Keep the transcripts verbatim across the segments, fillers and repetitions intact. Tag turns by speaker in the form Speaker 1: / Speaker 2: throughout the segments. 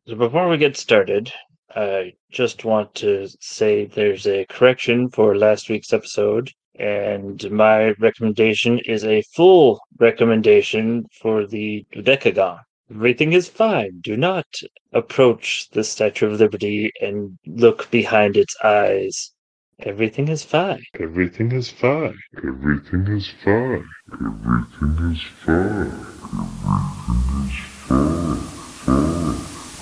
Speaker 1: So before we get started, I just want to say there's a correction for last week's episode, and my recommendation is a full recommendation for the Decagon. Everything is fine. Do not approach the Statue of Liberty and look behind its eyes. Everything is fine.
Speaker 2: Everything is fine. Everything is fine. Everything is fine. Everything is fine. Fine.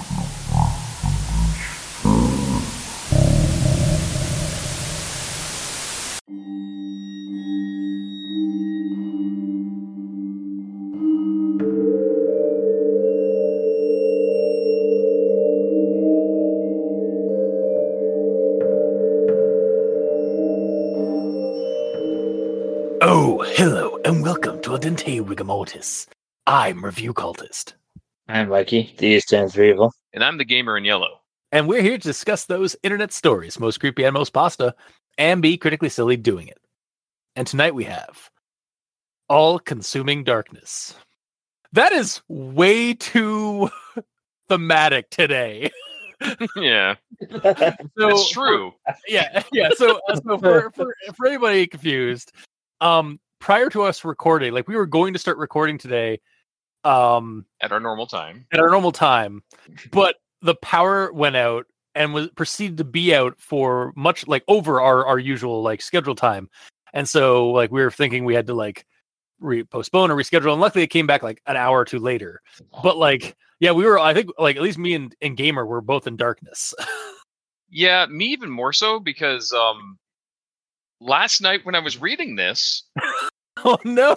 Speaker 3: Oh, hello, and welcome to Adente Rigamortis. I'm Review Cultist.
Speaker 1: I'm Mikey, the E stands for evil.
Speaker 4: And I'm the gamer in yellow.
Speaker 3: And we're here to discuss those internet stories, most creepy and most pasta, and be critically silly doing it. And tonight we have All-Consuming Darkness. That is way too thematic today.
Speaker 4: Yeah,
Speaker 3: So,
Speaker 4: that's true.
Speaker 3: Yeah, yeah. So, uh, so for, for for anybody confused, um, prior to us recording, like we were going to start recording today, um,
Speaker 4: At our normal time.
Speaker 3: at our normal time, but the power went out and was proceeded to be out for much like over our our usual like schedule time, and so like we were thinking we had to like re- postpone or reschedule, and luckily it came back like an hour or two later. But like, yeah, we were. I think like at least me and, and Gamer were both in darkness.
Speaker 4: Yeah, me even more so because um, last night when I was reading this,
Speaker 3: Oh no!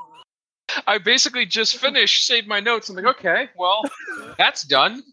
Speaker 4: I basically just finished, saved my notes. I'm like, okay, well, that's done.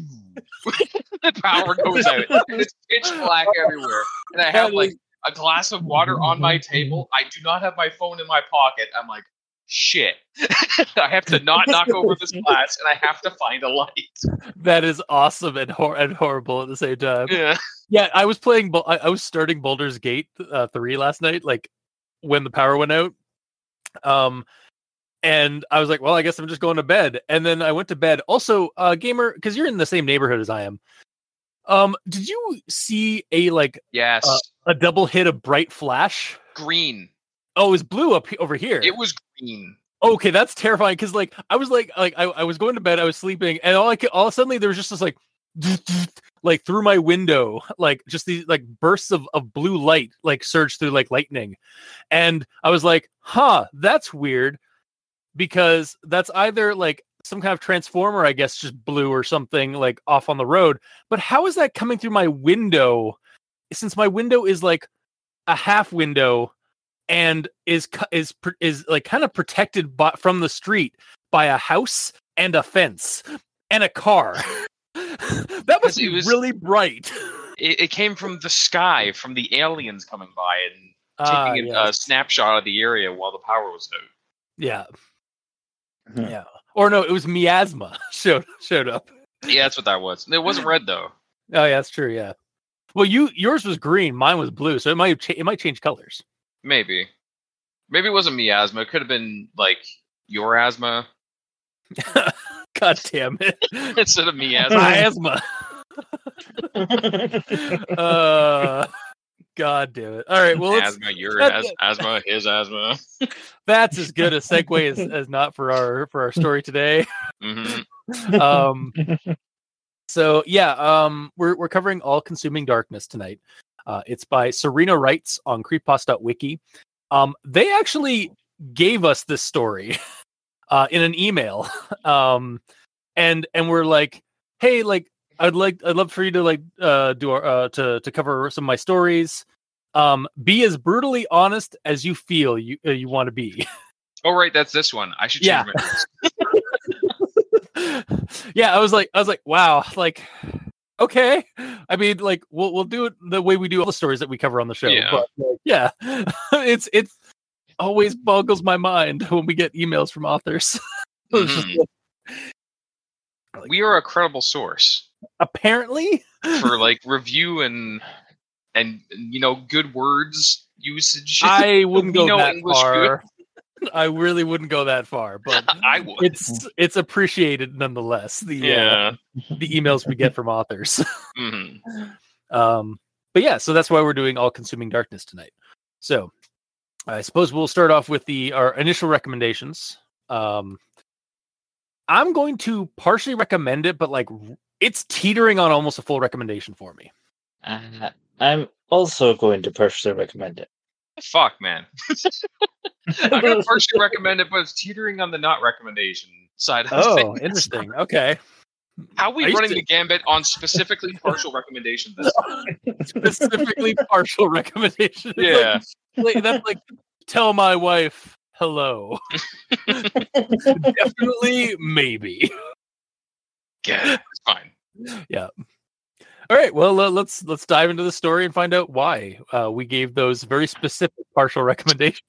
Speaker 4: The power goes out. And it's pitch black everywhere. And I have like a glass of water on my table. I do not have my phone in my pocket. I'm like, shit. I have to not knock over this glass, and I have to find a light.
Speaker 3: That is awesome and hor- and horrible at the same time.
Speaker 4: Yeah.
Speaker 3: Yeah, I was playing. Bul- I, I was starting Baldur's Gate uh, three last night, like when the power went out. Um, and I was like, well, I guess I'm just going to bed. And then I went to bed. Also, uh, Gamer, because you're in the same neighborhood as I am. Um, did you see a like
Speaker 4: Yes.
Speaker 3: uh, a double hit of bright flash?
Speaker 4: Green.
Speaker 3: Oh, it was blue up he- over here.
Speaker 4: It was green.
Speaker 3: Okay, that's terrifying because like I was like like I, I was going to bed, I was sleeping, and all I could, all suddenly there was just this like like through my window, like just these like bursts of, of blue light like surged through like lightning. And I was like, huh, that's weird, because that's either like some kind of transformer, I guess, just blue or something like off on the road. But how is that coming through my window? Since my window is like a half window and is cu- is pr- is like kind of protected by, from the street by a house and a fence and a car. That must be
Speaker 4: It was-
Speaker 3: really bright.
Speaker 4: It, it came from the sky, from the aliens coming by and
Speaker 3: Ah,
Speaker 4: taking a,
Speaker 3: yes.
Speaker 4: a snapshot of the area while the power was out.
Speaker 3: Yeah,
Speaker 1: Mhm.
Speaker 3: yeah. Or no, it was miasma showed showed up.
Speaker 4: Yeah, that's what that was. It wasn't red though.
Speaker 3: Oh yeah, that's true. Yeah. Well, you yours was green, mine was blue, so it might cha- it might change colors.
Speaker 4: Maybe. Maybe it wasn't miasma. It could have been like your asthma
Speaker 3: God damn it,
Speaker 4: instead of miasma.
Speaker 3: miasma. uh, God damn it. All right, well, let's,
Speaker 4: asthma, your
Speaker 3: that-
Speaker 4: as- asthma, his asthma.
Speaker 3: that's as good a segue as, as not for our for our story today.
Speaker 4: hmm
Speaker 3: Um, so yeah, um, we're we're covering All-Consuming Darkness tonight. Uh, it's by Serena Writes on creepypasta.wiki. Um, they actually gave us this story uh, in an email, um, and and we're like, hey, like I'd like I'd love for you to like uh, do our, uh, to to cover some of my stories. Um, be as brutally honest as you feel you uh, you want to be.
Speaker 4: Oh, right, that's this one. I should change
Speaker 3: Yeah.
Speaker 4: my notes.
Speaker 3: Yeah, I was like, I was like, wow, like, okay. I mean, like, we'll we'll do it the way we do all the stories that we cover on the show.
Speaker 4: Yeah.
Speaker 3: But like, yeah, it's it's always boggles my mind when we get emails from authors. It's just
Speaker 4: Mhm.
Speaker 3: like,
Speaker 4: We are a credible source
Speaker 3: apparently,
Speaker 4: for like review and and you know good words usage.
Speaker 3: I wouldn't
Speaker 4: We
Speaker 3: go
Speaker 4: know
Speaker 3: that
Speaker 4: English
Speaker 3: far. I really wouldn't go that far, but
Speaker 4: I would.
Speaker 3: it's it's appreciated nonetheless. The
Speaker 4: Yeah.
Speaker 3: uh, the emails we get from authors.
Speaker 4: Mhm.
Speaker 3: um, but yeah, so that's why we're doing All Consuming Darkness tonight. So I suppose we'll start off with the our initial recommendations. Um, I'm going to partially recommend it, but like it's teetering on almost a full recommendation for me.
Speaker 1: Uh, I'm also going to personally recommend it.
Speaker 4: Fuck, man. I'm gonna partially recommend it, but it's teetering on the not recommendation side of
Speaker 3: Oh,
Speaker 4: things.
Speaker 3: interesting. Okay.
Speaker 4: How are we
Speaker 3: I used
Speaker 4: running
Speaker 3: to-
Speaker 4: the gambit on specifically partial recommendation this time?
Speaker 3: Specifically partial recommendation. It's
Speaker 4: Yeah.
Speaker 3: Like, like, that's like tell my wife hello. Definitely, maybe.
Speaker 4: Yeah, it's fine.
Speaker 3: All right. Well, uh, let's let's dive into the story and find out why uh, we gave those very specific partial recommendations.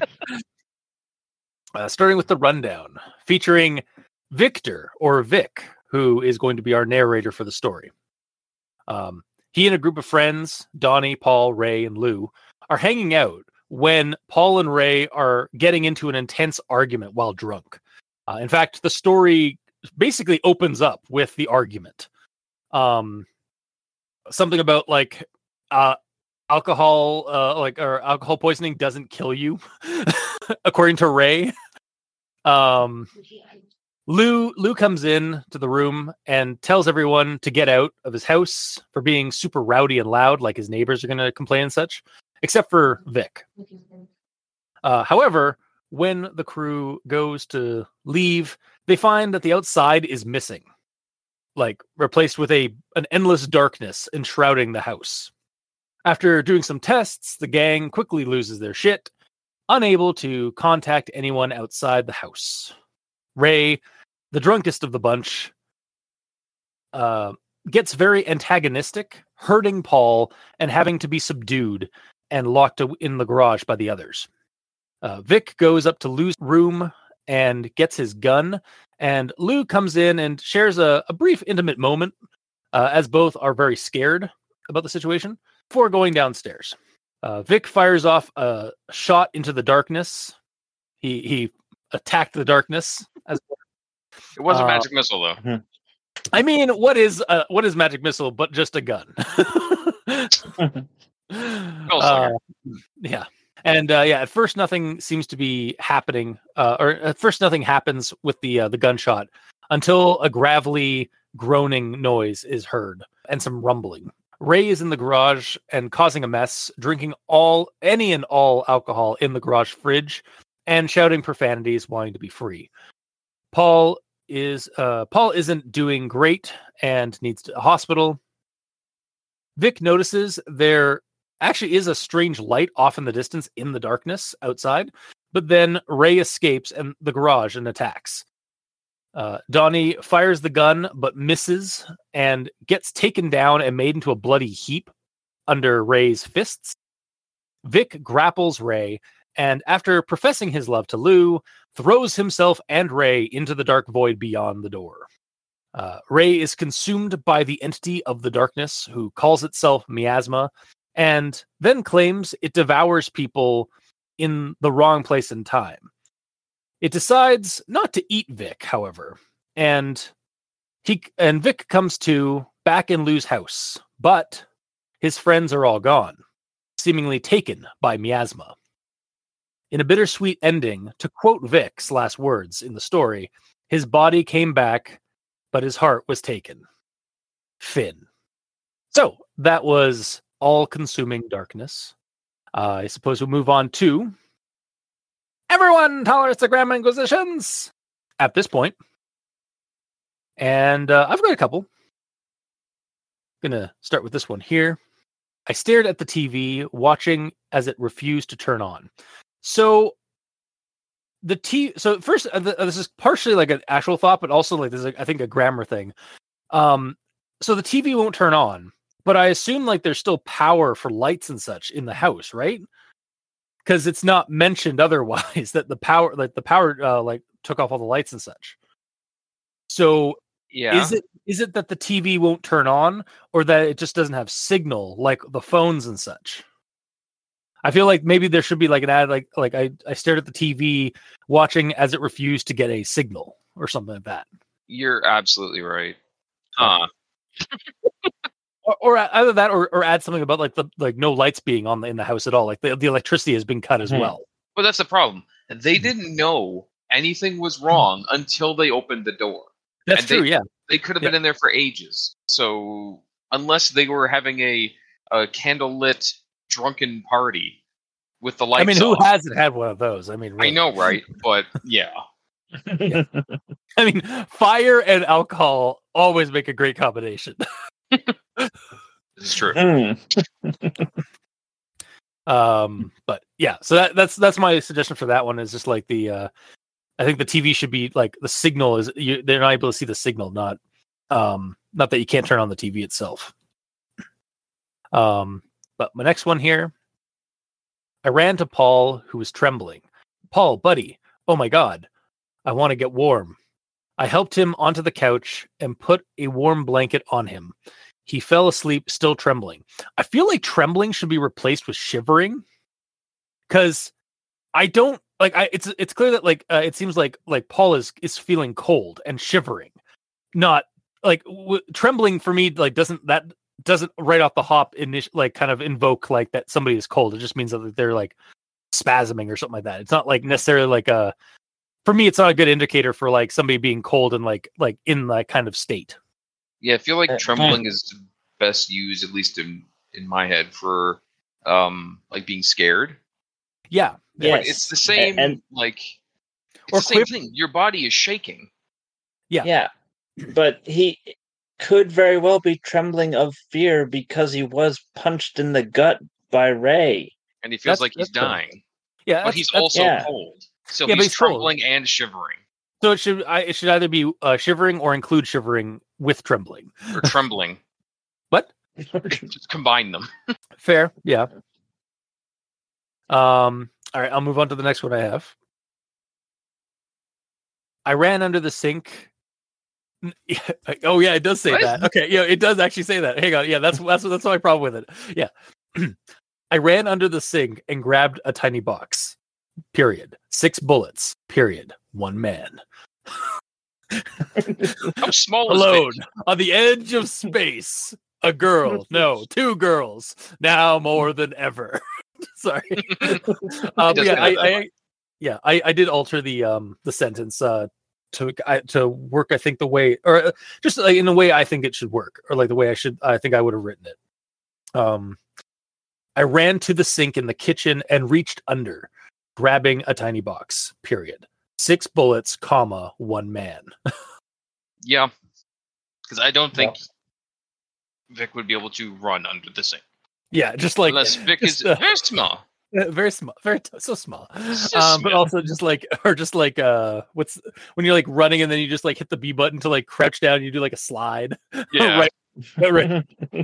Speaker 3: uh, starting with the rundown, featuring Victor or Vic, who is going to be our narrator for the story. Um, he and a group of friends, Donnie, Paul, Ray, and Lou, are hanging out when Paul and Ray are getting into an intense argument while drunk. Uh, in fact, the story basically opens up with the argument. Um, something about like uh, alcohol, uh, like or alcohol poisoning doesn't kill you, according to Ray. Um, Lou Lou comes in to the room and tells everyone to get out of his house for being super rowdy and loud, like his neighbors are going to complain and such, except for Vic. Uh, however, when the crew goes to leave, they find that the outside is missing, like replaced with a an endless darkness enshrouding the house. After doing some tests, the gang quickly loses their shit, unable to contact anyone outside the house. Ray, the drunkest of the bunch, uh, gets very antagonistic, hurting Paul and having to be subdued and locked in the garage by the others. Uh, Vic goes up to Lou's room and gets his gun, and Lou comes in and shares a, a brief intimate moment uh, as both are very scared about the situation before going downstairs. Uh, Vic fires off a shot into the darkness. He he attacked the darkness. As
Speaker 4: It was a
Speaker 3: Uh,
Speaker 4: magic missile, though.
Speaker 3: I mean, what is uh, what is magic missile but just a gun? Uh, yeah. And uh, yeah, at first nothing seems to be happening, uh, or at first nothing happens with the uh, the gunshot until a gravelly groaning noise is heard and some rumbling. Ray is in the garage and causing a mess, drinking all any and all alcohol in the garage fridge and shouting profanities, wanting to be free. Paul is uh, Paul isn't doing great and needs to, a hospital. Vic notices there actually is a strange light off in the distance in the darkness outside, but then Ray escapes and the garage and attacks. Uh, Donnie fires the gun but misses and gets taken down and made into a bloody heap under Ray's fists. Vic grapples Ray and, after professing his love to Lou, throws himself and Ray into the dark void beyond the door. Uh, Ray is consumed by the entity of the darkness, who calls itself Miasma, and then claims it devours people in the wrong place and time. It decides not to eat Vic, however, and he and Vic comes to back in Lou's house, but his friends are all gone, seemingly taken by Miasma. In a bittersweet ending, to quote Vic's last words in the story, his body came back, but his heart was taken. Finn. So that was All-Consuming Darkness. Uh, I suppose we'll move on to Everyone Tolerates the Grand Inquisitions at this point. And uh, I've got a couple. Gonna start with this one here. I stared at the T V, watching as it refused to turn on. So the T. So first, uh, the, uh, this is partially like an actual thought, but also like this is, like, I think, a grammar thing. Um, so the T V won't turn on, but I assume like there's still power for lights and such in the house, right? Because it's not mentioned otherwise that the power, like the power, uh, like took off all the lights and such. So
Speaker 4: Yeah.
Speaker 3: is it is it that the T V won't turn on, or that it just doesn't have signal like the phones and such? I feel like maybe there should be like an ad, like like I, I stared at the T V watching as it refused to get a signal or something like that.
Speaker 4: You're absolutely right. Huh.
Speaker 3: Or, or either that, or, or add something about like the like no lights being on the, in the house at all. Like the, the electricity has been cut as
Speaker 1: Hmm.
Speaker 3: well.
Speaker 4: But that's the problem. They didn't know anything was wrong until they opened the door.
Speaker 3: That's
Speaker 4: And
Speaker 3: true.
Speaker 4: they-
Speaker 3: Yeah.
Speaker 4: They could have
Speaker 3: Yeah.
Speaker 4: been in there for ages. So unless they were having a, a candlelit drunken party with the lights
Speaker 3: I mean, who
Speaker 4: off.
Speaker 3: hasn't had one of those? I mean,
Speaker 4: I
Speaker 3: really.
Speaker 4: know, right? But yeah.
Speaker 3: I mean, fire and alcohol always make a great combination.
Speaker 4: This is true.
Speaker 1: Hmm.
Speaker 3: Um, but yeah, so that, that's that's my suggestion for that one is just like the uh I think the T V should be like the signal is you, they're not able to see the signal, not um not that you can't turn on the T V itself. Um, but my next one here, I ran to Paul, who was trembling. Paul, buddy, oh my god, I want to get warm. I helped him onto the couch and put a warm blanket on him. He fell asleep, still trembling. I feel like trembling should be replaced with shivering, because I don't like. I it's it's clear that like uh, it seems like like Paul is is feeling cold and shivering, not like w- trembling for me. Like doesn't that doesn't right off the hop init- like kind of invoke like that somebody is cold. It just means that they're like spasming or something like that. It's not like necessarily like a. For me, it's not a good indicator for like somebody being cold and like like in that kind of state.
Speaker 4: Yeah, I feel like
Speaker 1: Uh,
Speaker 4: trembling is best used, at least in, in my head, for um like being scared.
Speaker 3: Yeah,
Speaker 1: Yes.
Speaker 4: But it's the same
Speaker 1: And-
Speaker 4: like it's
Speaker 3: Or
Speaker 4: the same
Speaker 3: quiv-
Speaker 4: thing. Your body is shaking.
Speaker 3: Yeah.
Speaker 1: Yeah, but he could very well be trembling of fear because he was punched in the gut by Ray.
Speaker 4: And he feels
Speaker 3: That's-
Speaker 4: like he's
Speaker 3: that's true.
Speaker 4: dying.
Speaker 3: yeah.
Speaker 4: But
Speaker 3: that's-
Speaker 4: he's
Speaker 3: that's-
Speaker 4: also
Speaker 1: yeah.
Speaker 4: cold. So
Speaker 3: Yeah, but
Speaker 4: he's
Speaker 3: he's cold.
Speaker 4: trembling and shivering.
Speaker 3: So it should I, it should either be uh, shivering or include shivering with trembling.
Speaker 4: Or trembling.
Speaker 3: What?
Speaker 4: Just combine them.
Speaker 3: Fair, yeah. Um. All right, I'll move on to the next one I have. I ran under the sink. N- yeah, Oh yeah, it does say
Speaker 4: What?
Speaker 3: that. Okay, yeah, it does actually say that. Hang on, yeah, that's that's that's my problem with it. Yeah, I ran under the sink and grabbed a tiny box. Period. Six bullets. Period. One man.
Speaker 4: How small is
Speaker 3: Alone
Speaker 4: it?
Speaker 3: on the edge of space. A girl. No, two girls. Now more than ever. Sorry. um,
Speaker 4: doesn't
Speaker 3: yeah, I,
Speaker 4: have that
Speaker 3: I, yeah, I, I did alter the um the sentence uh to I, to work. I think the way, or uh, just like in the way I think it should work, or like the way I should. I think I would have written it. Um, I ran to the sink in the kitchen and reached under, grabbing a tiny box. Period. Six bullets, comma, one man.
Speaker 4: Yeah. Because I don't think Vic would be able to run under the sink.
Speaker 3: Yeah, just like
Speaker 4: Unless Vic
Speaker 3: just,
Speaker 4: is
Speaker 3: uh,
Speaker 4: very small.
Speaker 3: Uh, very small, very t- so small.
Speaker 4: So
Speaker 3: um, but
Speaker 4: small.
Speaker 3: also just like, or just like, uh, what's when you're like running and then you just like hit the B button to like crouch down. And you do like a slide.
Speaker 4: Yeah.
Speaker 3: right, right.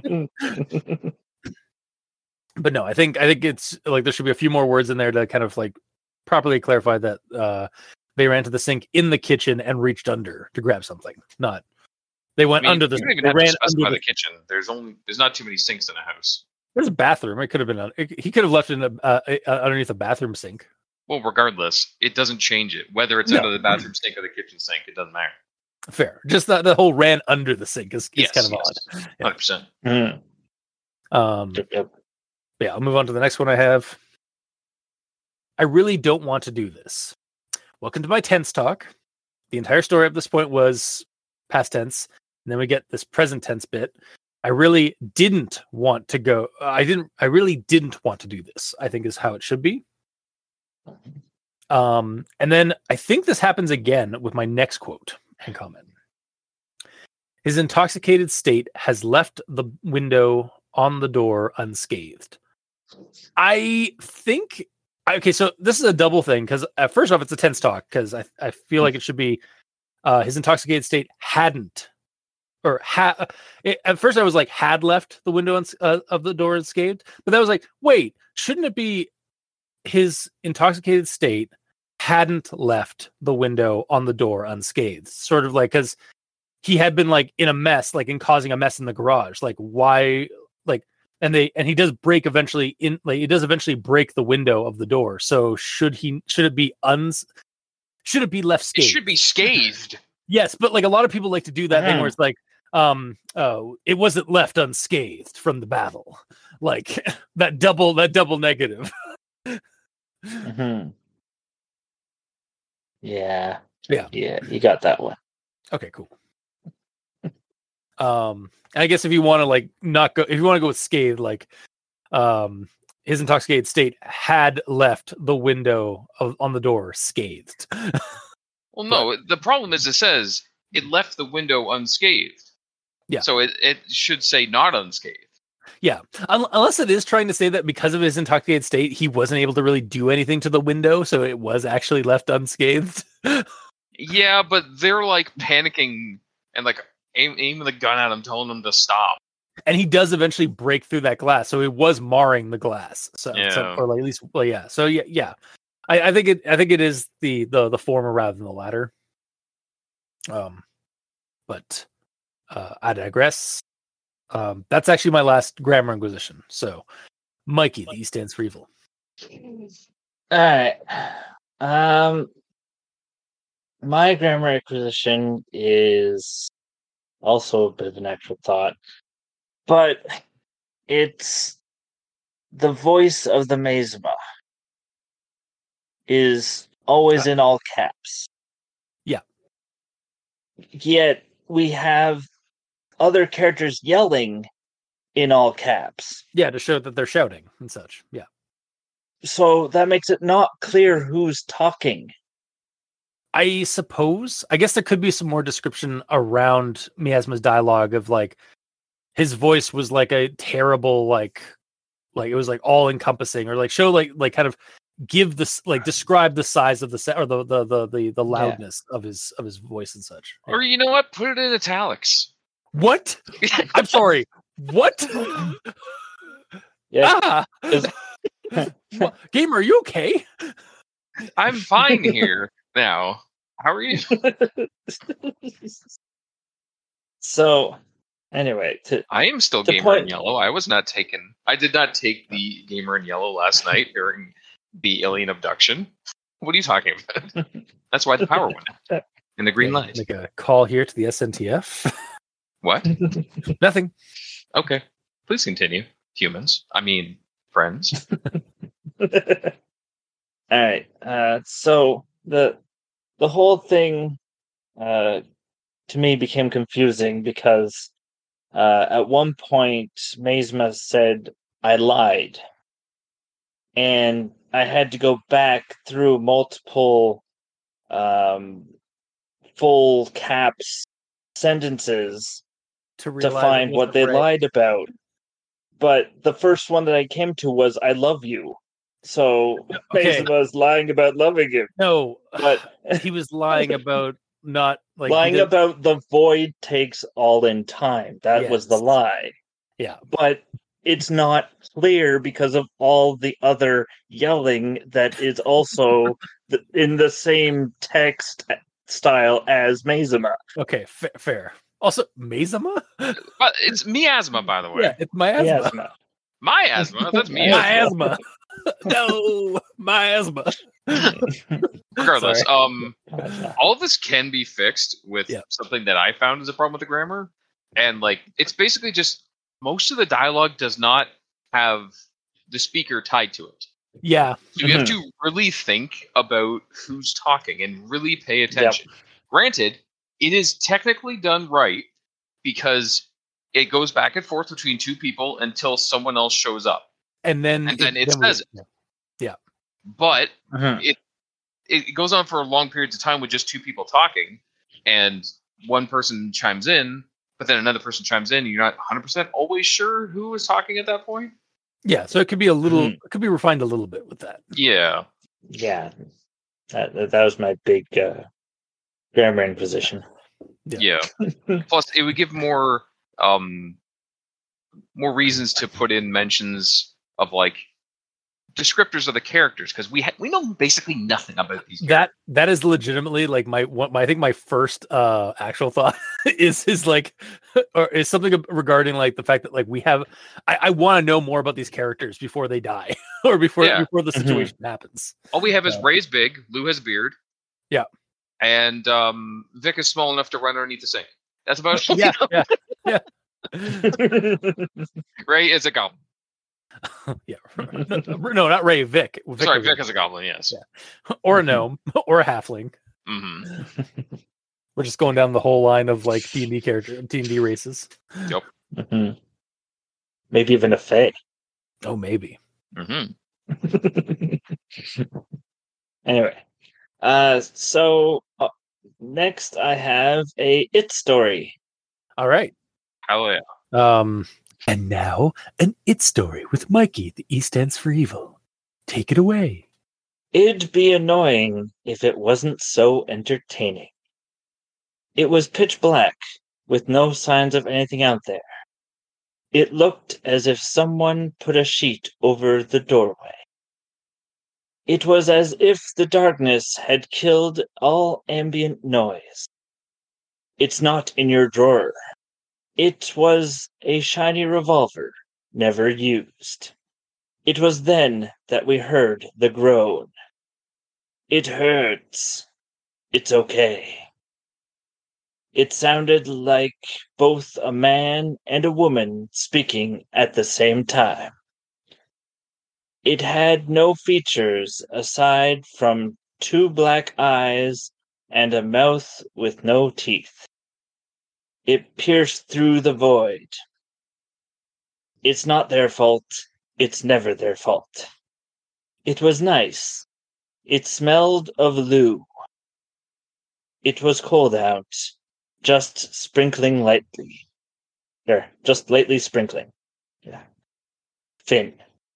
Speaker 3: But no, I think I think it's like there should be a few more words in there to kind of like properly clarify that uh, they ran to the sink in the kitchen and reached under to grab something. Not they
Speaker 4: I
Speaker 3: went
Speaker 4: mean,
Speaker 3: under the.
Speaker 4: you don't even
Speaker 3: They
Speaker 4: have to
Speaker 3: ran
Speaker 4: specify
Speaker 3: under
Speaker 4: the
Speaker 3: the.
Speaker 4: kitchen. There's only there's not too many sinks in a house.
Speaker 3: There's a bathroom. It could have been. A, it, he could have left it in a, uh, uh, underneath a bathroom sink.
Speaker 4: Well, regardless, it doesn't change it. Whether it's
Speaker 3: No.
Speaker 4: under the bathroom sink or the kitchen sink, it doesn't matter.
Speaker 3: Fair. Just that the whole ran under the sink is, is
Speaker 4: Yes,
Speaker 3: kind of
Speaker 4: yes.
Speaker 3: odd.
Speaker 4: one hundred percent.
Speaker 1: Hmm.
Speaker 3: Um,
Speaker 1: Yep, yep.
Speaker 3: yeah, I'll move on to the next one I have. I really don't want to do this. Welcome to my tense talk. The entire story up this point was past tense, and then we get this present tense bit. I really didn't want to go. I didn't. I really didn't want to do this, I think is how it should be. Um, and then I think this happens again with my next quote and comment. His intoxicated state has left the window on the door unscathed. I think okay, so this is a double thing because uh, first off, it's a tense talk because I I feel like it should be uh, his intoxicated state hadn't or ha- it, at first I was like had left the window uns- uh, of the door unscathed, but that was like wait, shouldn't it be his intoxicated state hadn't left the window on the door unscathed? Sort of like because he had been like in a mess, like in causing a mess in the garage. Like why? Like and they and he does break eventually in like it does eventually break the window of the door. So should he should it be uns should it be left
Speaker 4: It
Speaker 3: scathed?
Speaker 4: should be scathed.
Speaker 3: Yes, but like a lot of people like to do that thing
Speaker 1: Mhm.
Speaker 3: where it's like, um, oh, it wasn't left unscathed from the battle, like that double that double negative.
Speaker 1: Mhm. Yeah.
Speaker 3: Yeah.
Speaker 1: Yeah, you got that one.
Speaker 3: Okay, cool. Um, I guess if you want to like not go, if you want to go with scathed, like, um, his intoxicated state had left the window of, on the door scathed.
Speaker 4: Well, no, the problem is it says it left the window unscathed.
Speaker 3: Yeah.
Speaker 4: So it, it should say not unscathed.
Speaker 3: Yeah, Un- unless it is trying to say that because of his intoxicated state, he wasn't able to really do anything to the window, so it was actually left unscathed.
Speaker 4: Yeah, but they're like panicking and like aim, aiming the gun at him, telling him to stop.
Speaker 3: And he does eventually break through that glass, so it was marring the glass. So, so
Speaker 4: Yeah.
Speaker 3: or like at least, well, yeah. So yeah, yeah. I, I think it. I think it is the the the former rather than the latter. Um, but uh, I digress. Um, that's actually my last grammar inquisition. So, Mikey, the E stands for evil.
Speaker 1: All right. Um, my grammar acquisition is also a bit of an actual thought, but it's the voice of the Mazema is always in all caps.
Speaker 3: Yeah.
Speaker 1: Yet we have other characters yelling in all caps.
Speaker 3: Yeah, to show that they're shouting and such. Yeah.
Speaker 1: So that makes it not clear who's talking.
Speaker 3: I suppose. I guess there could be some more description around Miasma's dialogue of like his voice was like a terrible, like, like it was like all encompassing, or like show like like kind of give this like describe the size of the set or the the the the, the loudness of his of his voice and such.
Speaker 4: Or you know what? Put it in italics.
Speaker 3: What? I'm sorry. What?
Speaker 1: Yeah.
Speaker 3: Ah!
Speaker 1: Is-
Speaker 3: Well, Gamer, are you okay?
Speaker 4: I'm fine here now. How are you?
Speaker 1: So, anyway, to,
Speaker 4: I am still
Speaker 1: The
Speaker 4: gamer
Speaker 1: point-
Speaker 4: in yellow. I was not taken. I did not take the gamer in yellow last night during the alien abduction. What are you talking about? That's why the power went out in the green light.
Speaker 3: Make a call here to the S N T F.
Speaker 4: What?
Speaker 3: Nothing.
Speaker 4: Okay, please continue. Humans. I mean, friends.
Speaker 1: all right. Uh, so the the whole thing uh, to me became confusing because uh, at one point Mazema said I lied, and I had to go back through multiple um, full caps sentences
Speaker 3: To,
Speaker 1: to
Speaker 3: realize
Speaker 1: find
Speaker 3: it
Speaker 1: what they
Speaker 3: wasn't right.
Speaker 1: lied about. But the first one that I came to was I love you. So
Speaker 3: Okay.
Speaker 1: Mazema was lying about loving him.
Speaker 3: No,
Speaker 1: But
Speaker 3: he was lying about not like he
Speaker 1: lying
Speaker 3: did-
Speaker 1: about the void takes all in time. That was the
Speaker 3: Yes.
Speaker 1: lie.
Speaker 3: Yeah.
Speaker 1: But it's not clear because of all the other yelling that is also th- in the same text style as Mazema.
Speaker 3: Okay, fa- fair. Also, Mazema?
Speaker 4: But it's miasma, by the way.
Speaker 3: Yeah, it's miasma.
Speaker 1: Miasma.
Speaker 4: Miasma. That's miasma.
Speaker 3: Miasma. No, miasma.
Speaker 4: Regardless,
Speaker 3: Sorry.
Speaker 4: um, all of this can be fixed with
Speaker 3: Yeah.
Speaker 4: something that I found is a problem with the grammar, and like it's basically just most of the dialogue does not have the speaker tied to it.
Speaker 3: Yeah.
Speaker 4: So you have to really think about who's talking and really pay attention. Granted, it is technically done right because it goes back and forth between two people until someone else shows up.
Speaker 3: And then
Speaker 4: And then it
Speaker 3: we-
Speaker 4: says it.
Speaker 3: yeah.
Speaker 4: But
Speaker 1: Mhm.
Speaker 4: it goes on for long periods of time with just two people talking, and one person chimes in, but then another person chimes in, and you're not one hundred percent always sure who was talking at that point.
Speaker 3: Yeah, so it could be a little
Speaker 1: Mhm.
Speaker 3: it could be refined a little bit with that.
Speaker 4: Yeah.
Speaker 1: Yeah. That, that that was my big uh, grammar inquisition.
Speaker 3: Yeah.
Speaker 4: Yeah. Plus, it would give more um more reasons to put in mentions of like descriptors of the characters because we ha- we know basically nothing about these.
Speaker 3: That that is legitimately like my one. My, I think my first uh actual thought is is like, or is something regarding like the fact that like we have. I, I want to know more about these characters before they die or before
Speaker 4: Yeah.
Speaker 3: before the
Speaker 1: Mhm.
Speaker 3: situation happens.
Speaker 4: All we have is
Speaker 3: Yeah.
Speaker 4: Ray's big, Lou has beard.
Speaker 3: Yeah.
Speaker 4: And um, Vic is small enough to run underneath the sink. That's about all we
Speaker 3: Yeah,
Speaker 4: know.
Speaker 3: yeah,
Speaker 4: Ray is a goblin.
Speaker 3: yeah. No, no, not Ray. Vic. Vic
Speaker 4: Sorry,
Speaker 3: is
Speaker 4: Vic
Speaker 3: a-
Speaker 4: is a goblin. Yes.
Speaker 3: Yeah. or a gnome or a halfling.
Speaker 4: hmm
Speaker 3: We're just going down the whole line of like D and D character, D and D races.
Speaker 1: Mhm. Maybe even a fae.
Speaker 3: Oh, maybe.
Speaker 4: hmm
Speaker 1: Anyway, uh, so uh, next I have a it story.
Speaker 3: All right.
Speaker 4: Hell yeah.
Speaker 3: Um, and now an it story with Mikey. The E stands for evil. Take it away.
Speaker 1: It'd be annoying if it wasn't so entertaining. It was pitch black, with no signs of anything out there. It looked as if someone put a sheet over the doorway. It was as if the darkness had killed all ambient noise. It's not in your drawer. It was a shiny revolver, never used. It was then that we heard the groan. It hurts. It's okay. It sounded like both a man and a woman speaking at the same time. It had no features aside from two black eyes and a mouth with no teeth. It pierced through the void. It's not their fault. It's never their fault. It was nice. It smelled of Lou. It was cold out, just sprinkling lightly. There, just lightly sprinkling. Yeah. Finn.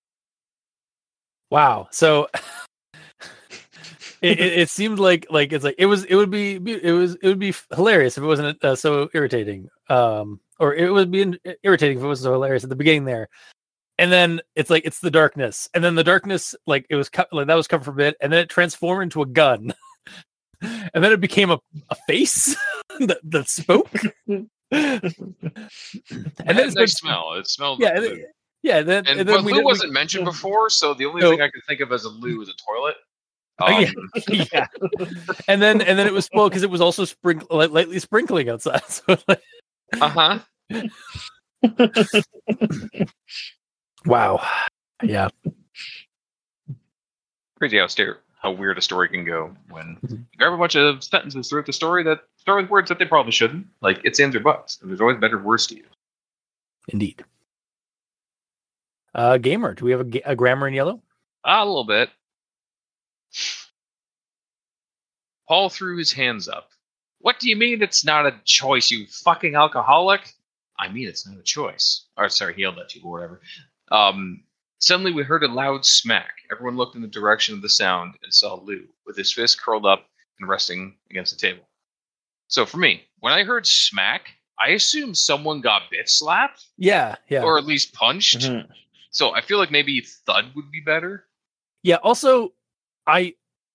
Speaker 3: Wow. So it, it, it seemed like like it's like it was it would be it was it would be hilarious if it wasn't uh, so irritating. Um, or it would be irritating if it wasn't so hilarious at the beginning there. And then it's like it's the darkness, and then the darkness like it was co- like that was covered for a bit, and then it transformed into a gun, and then it became a, a face that, that spoke. and then
Speaker 4: And
Speaker 3: it's
Speaker 4: nice smell. It smelled
Speaker 3: yeah,
Speaker 4: like
Speaker 3: and
Speaker 4: Lou.
Speaker 3: then- yeah. Then,
Speaker 4: And,
Speaker 3: and then
Speaker 4: but
Speaker 3: we
Speaker 4: Lou
Speaker 3: did- we-
Speaker 4: wasn't mentioned before, so the only
Speaker 3: No.
Speaker 4: thing I could think of as a Lou is a toilet.
Speaker 3: Oh,
Speaker 4: Um,
Speaker 3: yeah. yeah, and then and then it was well because it was also sprinkle like, lightly sprinkling outside. So like,
Speaker 4: uh-huh.
Speaker 3: wow, yeah,
Speaker 4: Crazy how stare how weird a story can go when
Speaker 3: Mhm.
Speaker 4: you grab a bunch of sentences throughout the story that start with words that they probably shouldn't. Like it's ands or buts. There's always better words to use.
Speaker 3: indeed. Uh, gamer, do we have a, ga- a grammar in yellow?
Speaker 4: Ah, a little bit. Paul threw his hands up. What do you mean it's not a choice, you fucking alcoholic? I mean it's not a choice. Or sorry, he yelled at you or whatever. Um, suddenly we heard a loud smack. Everyone looked in the direction of the sound and saw Lou with his fist curled up and resting against the table. So for me, when I heard smack, I assumed someone got bit slapped
Speaker 3: Yeah, yeah,
Speaker 4: or at least punched.
Speaker 1: Mhm.
Speaker 4: So I feel like maybe thud would be better.
Speaker 3: yeah. Also, I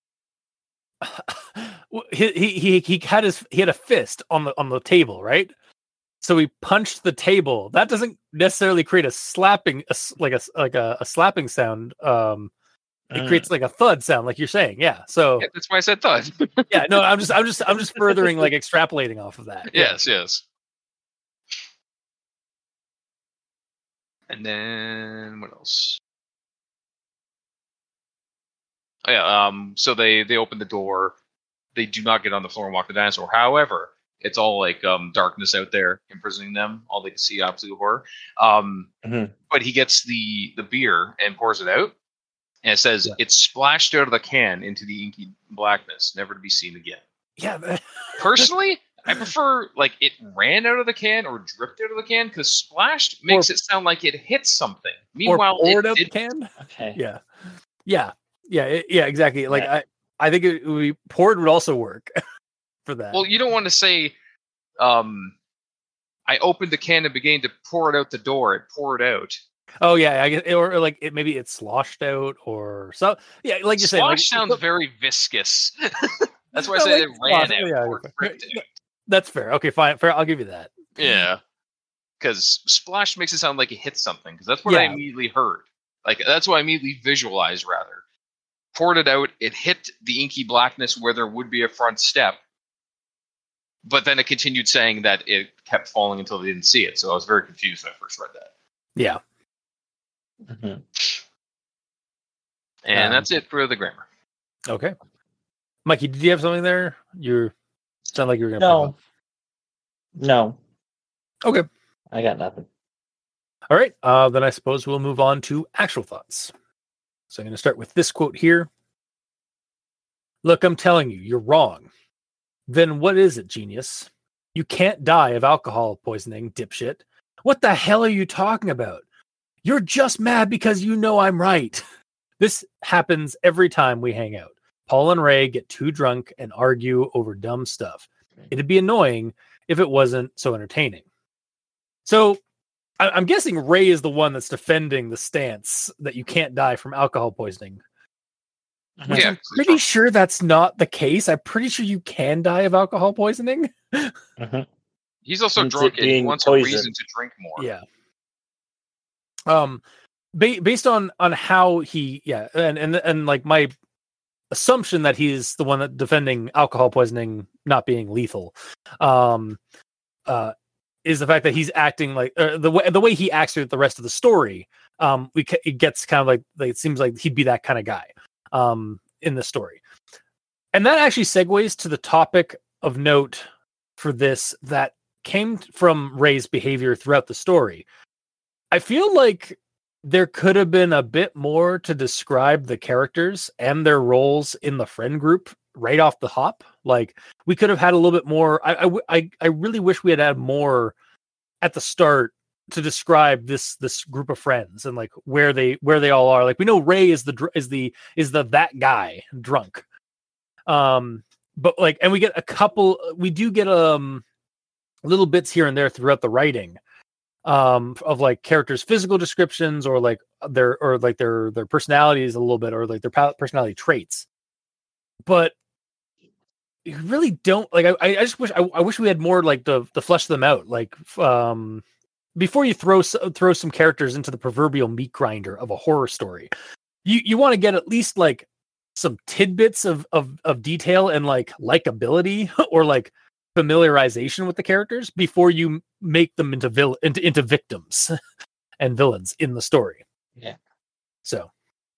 Speaker 3: he, he he he had his he had a fist on the on the table, right? So he punched the table. That doesn't necessarily create a slapping, a s like a s- like a, a slapping sound. Um, it
Speaker 1: Mm.
Speaker 3: creates like a thud sound, like you're saying. Yeah. So
Speaker 4: Yeah, that's why I said thud.
Speaker 3: yeah, no, I'm just I'm just I'm just furthering like extrapolating off of that. Yeah.
Speaker 4: Yes, yes. And then what else? Oh yeah, um so they they open the door. They do not get on the floor and walk the dinosaur. However, it's all like um darkness out there imprisoning them. All they can see absolute horror. Um
Speaker 1: Mhm.
Speaker 4: but he gets the the beer and pours it out. And it says
Speaker 3: Yeah.
Speaker 4: it's splashed out of the can into the inky blackness, never to be seen again.
Speaker 3: Yeah. that-
Speaker 4: Personally, I prefer like it ran out of the can or dripped out of the can because splashed makes it sound like it hit something.
Speaker 3: Or
Speaker 4: Meanwhile,
Speaker 3: poured
Speaker 4: it
Speaker 3: out the
Speaker 4: did,
Speaker 3: can.
Speaker 1: Okay.
Speaker 3: Yeah. Yeah. Yeah. it- yeah. Exactly. Like
Speaker 1: Yeah.
Speaker 3: I I think it would be poured would also work for that.
Speaker 4: well, you don't want to say, um, I opened the can and began to pour it out the door. It poured out.
Speaker 3: Oh yeah, I guess, or, or like it maybe it's sloshed out or so. Yeah, like you said,
Speaker 4: Slosh
Speaker 3: like,
Speaker 4: sounds very viscous. That's why I
Speaker 3: No,
Speaker 4: say
Speaker 3: like
Speaker 4: they ran
Speaker 3: slosh,
Speaker 4: out
Speaker 3: yeah,
Speaker 4: or
Speaker 3: fair.
Speaker 4: dripped out.
Speaker 3: That's fair. Okay, fine, fair. I'll give you that.
Speaker 4: Yeah, because splash makes it sound like it hit something. Because that's what I
Speaker 3: Yeah.
Speaker 4: immediately heard. Like that's what I immediately visualized. Rather, poured it out. It hit the inky blackness where there would be a front step, but then it continued saying that it kept falling until they didn't see it. So I was very confused when I first read that.
Speaker 3: Yeah.
Speaker 1: Mhm.
Speaker 4: And
Speaker 3: Um,
Speaker 4: that's it for the grammar.
Speaker 3: Okay. Mikey, did you have something there? You sound like you were gonna.
Speaker 1: No. No,
Speaker 3: Okay.
Speaker 1: I got nothing.
Speaker 3: All right. Uh, then I suppose we'll move on to actual thoughts. So I'm going to start with this quote here. Look, I'm telling you, you're wrong. Then what is it, genius? You can't die of alcohol poisoning, dipshit. What the hell are you talking about? You're just mad because you know I'm right. This happens every time we hang out. Paul and Ray get too drunk and argue over dumb stuff. It'd be annoying if it wasn't so entertaining. So I- I'm guessing Ray is the one that's defending the stance that you can't die from alcohol poisoning. Which
Speaker 4: Yeah,
Speaker 3: I'm pretty sure that's not the case. I'm pretty sure you can die of alcohol poisoning.
Speaker 1: Mhm.
Speaker 4: He's also
Speaker 1: Hence
Speaker 4: drunk
Speaker 1: it
Speaker 4: and he
Speaker 1: being
Speaker 4: wants
Speaker 1: poison.
Speaker 4: a reason to drink more.
Speaker 3: Yeah. Um, ba- based on on how he, yeah, and and and like my assumption that he's the one that defending alcohol poisoning not being lethal, um, uh, is the fact that he's acting like uh, the way the way he acts through the rest of the story. Um, we ca- it gets kind of like, like it seems like he'd be that kind of guy, um, in the story, and that actually segues to the topic of note for this that came from Ray's behavior throughout the story. I feel like there could have been a bit more to describe the characters and their roles in the friend group right off the hop. Like we could have had a little bit more. I I I, I really wish we had had more at the start to describe this this group of friends and like where they where they all are. Like we know Ray is the dr- is the is the that guy drunk. Um, but like, and we get a couple. We do get um little bits here and there throughout the writing um of like characters' physical descriptions or like their or like their their personalities a little bit or like their pa- personality traits, but you really don't like. I I just wish I, I wish we had more like to to flesh them out, like um before you throw s- throw some characters into the proverbial meat grinder of a horror story. You you want to get at least like some tidbits of of of detail and like likability or like familiarization with the characters before you make them into vil- into, into victims and villains in the story.
Speaker 1: Yeah.
Speaker 3: So,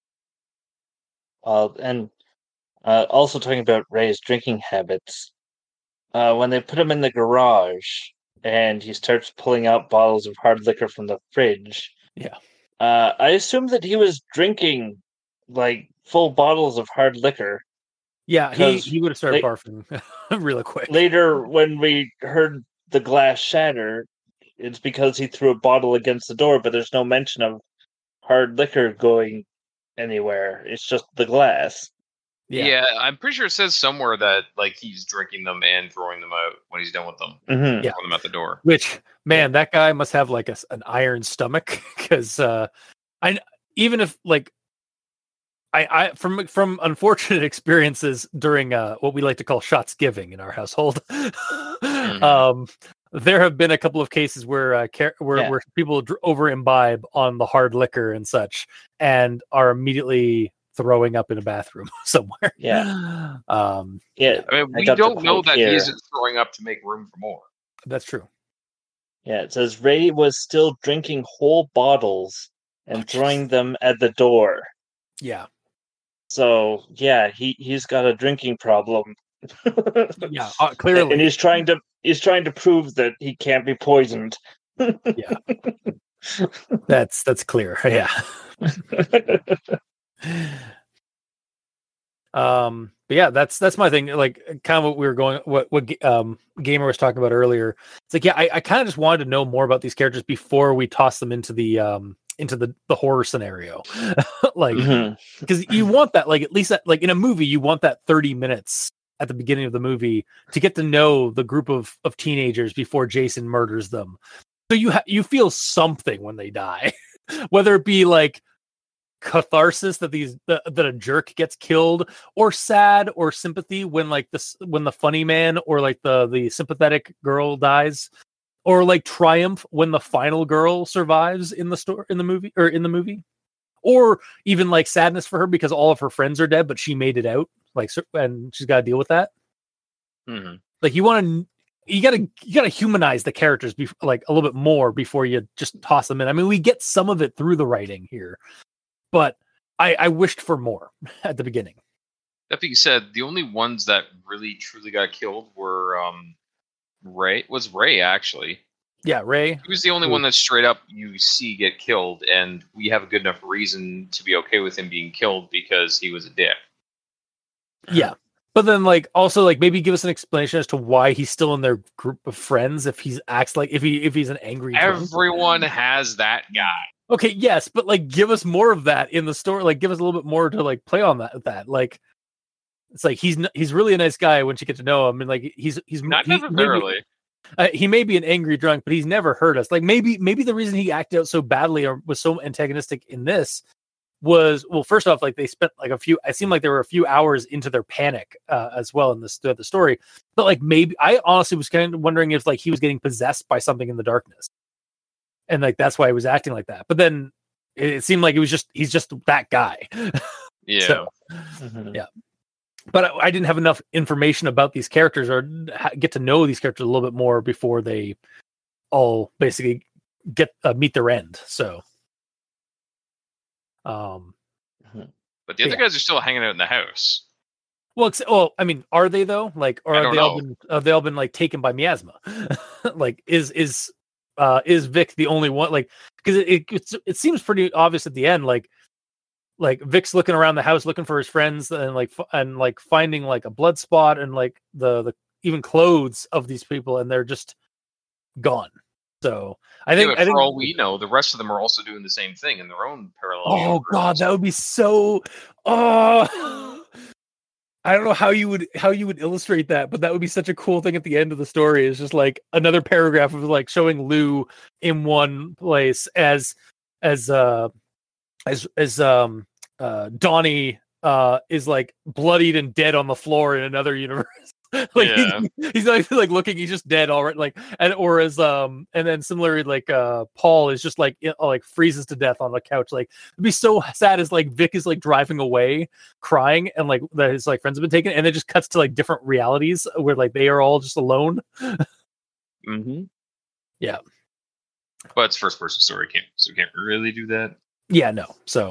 Speaker 1: Uh, and uh, also talking about Ray's drinking habits, uh, when they put him in the garage and he starts pulling out bottles of hard liquor from the fridge,
Speaker 3: yeah.
Speaker 1: uh, I assumed that he was drinking like full bottles of hard liquor.
Speaker 3: Yeah, he,
Speaker 1: 'Cause
Speaker 3: he would have started
Speaker 1: they-
Speaker 3: barfing really quick.
Speaker 1: Later, when we heard the glass shatter, it's because he threw a bottle against the door, but there's no mention of hard liquor going anywhere. It's just the glass.
Speaker 3: Yeah.
Speaker 4: Yeah. I'm pretty sure it says somewhere that like he's drinking them and throwing them out when he's done with them.
Speaker 1: Mm-hmm.
Speaker 3: Yeah.
Speaker 4: Throwing them out the door.
Speaker 3: Which, man, that guy must have like a, s- an iron stomach because uh, I even if like I, I from from unfortunate experiences during uh, what we like to call shots giving in our household, um, there have been a couple of cases where uh, car- where,
Speaker 1: Yeah.
Speaker 3: where people dr- over imbibe on the hard liquor and such, and are immediately throwing up in a bathroom somewhere.
Speaker 1: Yeah.
Speaker 3: um,
Speaker 1: Yeah,
Speaker 4: I mean,
Speaker 1: I
Speaker 4: we
Speaker 1: got the
Speaker 4: don't know
Speaker 1: quote
Speaker 4: that he
Speaker 1: here.
Speaker 4: isn't throwing up to make room for more.
Speaker 3: that's true.
Speaker 1: yeah. It says Ray was still drinking whole bottles and
Speaker 3: Oh, jeez.
Speaker 1: throwing them at the door.
Speaker 3: Yeah,
Speaker 1: So yeah, he he's got a drinking problem.
Speaker 3: yeah, uh, clearly.
Speaker 1: and he's trying to he's trying to prove that he can't be poisoned.
Speaker 3: That's that's clear. Yeah. Um, but yeah, that's that's my thing. Like, kind of what we were going, what what um Gamer was talking about earlier. It's like, yeah, I, I kind of just wanted to know more about these characters before we toss them into the um into the the horror scenario. Like,
Speaker 1: Mhm.
Speaker 3: because you want that, like at least that, like in a movie, you want that thirty minutes at the beginning of the movie to get to know the group of of teenagers before Jason murders them. So you ha- you feel something when they die. Whether it be like catharsis that these that, that a jerk gets killed, or sad or sympathy when like this when the funny man or like the the sympathetic girl dies, or like triumph when the final girl survives in the store in the movie or in the movie, or even like sadness for her because all of her friends are dead but she made it out, like, and she's got to deal with that.
Speaker 4: Mm-hmm.
Speaker 3: Like you want to you got to you got to humanize the characters be, like a little bit more before you just toss them in. I mean, we get some of it through the writing here, but I, I wished for more at the beginning.
Speaker 4: That being said, the only ones that really truly got killed were um, Ray. Was Ray actually?
Speaker 3: Yeah, Ray.
Speaker 4: He was the only
Speaker 3: Ooh.
Speaker 4: one that straight up you see get killed, and we have a good enough reason to be okay with him being killed because he was a dick.
Speaker 3: Yeah, but then like also like maybe give us an explanation as to why he's still in their group of friends if he's acts like if he if he's an angry drunk.
Speaker 4: Everyone has that guy.
Speaker 3: Okay, yes, but like give us more of that in the story. Like give us a little bit more to like play on that. That like it's like he's n- he's really a nice guy once you get to know him, and like he's he's
Speaker 4: Not
Speaker 3: he,
Speaker 4: necessarily.
Speaker 3: Maybe, uh, he may be an angry drunk, but he's never hurt us. Like maybe maybe the reason he acted out so badly or was so antagonistic in this was, well, first off, like they spent like a few. It seemed like there were a few hours into their panic uh, as well in this the story. But like maybe I honestly was kind of wondering if like he was getting possessed by something in the darkness. And like that's why he was acting like that. But then it, it seemed like it was just he's just that guy.
Speaker 4: Yeah.
Speaker 3: So,
Speaker 1: Mhm.
Speaker 3: yeah. But I, I didn't have enough information about these characters or ha- get to know these characters a little bit more before they all basically get uh, meet their end. So, um,
Speaker 4: But the other
Speaker 3: Yeah.
Speaker 4: guys are still hanging out in the house.
Speaker 3: well, ex- well, I mean, are they though? Like, or
Speaker 4: I
Speaker 3: have
Speaker 4: don't
Speaker 3: they all
Speaker 4: know.
Speaker 3: been have they all been like taken by miasma? Like, is is uh is Vic the only one? Like, because it, it it's, it seems pretty obvious at the end. Like, like Vic's looking around the house looking for his friends and like f- and like finding like a blood spot and like the the even clothes of these people, and they're just gone. So I
Speaker 4: Yeah,
Speaker 3: think
Speaker 4: but
Speaker 3: I
Speaker 4: for
Speaker 3: think.
Speaker 4: all we know, the rest of them are also doing the same thing in their own parallel.
Speaker 3: Oh
Speaker 4: universes.
Speaker 3: God, that would be so. Oh, I don't know how you would how you would illustrate that, but that would be such a cool thing at the end of the story. Is just like another paragraph of like showing Lou in one place as as uh as as um uh Donnie uh is like bloodied and dead on the floor in another universe. Like
Speaker 4: Yeah.
Speaker 3: he's, he's like like looking, he's just dead already. Like and or as um and then similarly like uh Paul is just like you know, like freezes to death on the couch. Like it'd be so sad as like Vic is like driving away crying and like that his like friends have been taken, and it just cuts to like different realities where like they are all just alone.
Speaker 4: Mm-hmm.
Speaker 3: Yeah.
Speaker 4: But it's first person story, can't so can't really do that.
Speaker 3: Yeah, no. So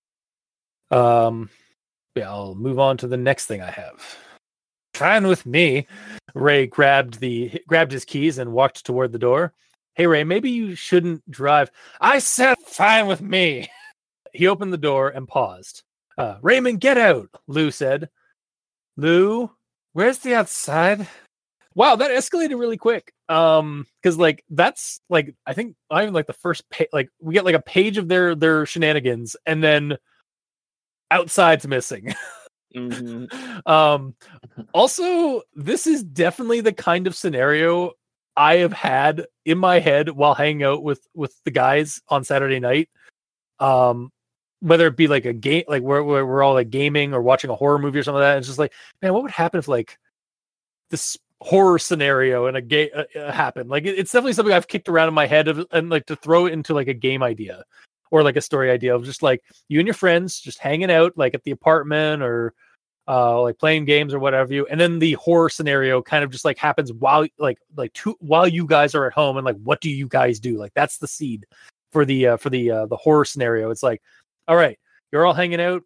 Speaker 3: um yeah, I'll move on to the next thing I have. Fine with me. Ray grabbed the grabbed his keys and walked toward the door. Hey Ray, maybe you shouldn't drive. I said fine with me. He opened the door and paused. Uh, Raymond, get out, Lou said. Lou, where's the outside? Wow, that escalated really quick. Um, because like that's like I think I even like the first pa- like we get like a page of their their shenanigans, and then outside's missing.
Speaker 1: Mhm.
Speaker 3: Um, also, this is definitely the kind of scenario I have had in my head while hanging out with with the guys on Saturday night. Um, whether it be like a game, like where, where we're all like gaming or watching a horror movie or something like that. It's just like, man, what would happen if like this horror scenario in a game uh, uh, happened? Like, it, it's definitely something I've kicked around in my head of, and like to throw it into like a game idea or like a story idea of just like you and your friends just hanging out like at the apartment or uh like playing games or whatever you, and then the horror scenario kind of just like happens while like like two while you guys are at home, and like what do you guys do? Like that's the seed for the uh for the uh the horror scenario. It's like, all right, you're all hanging out,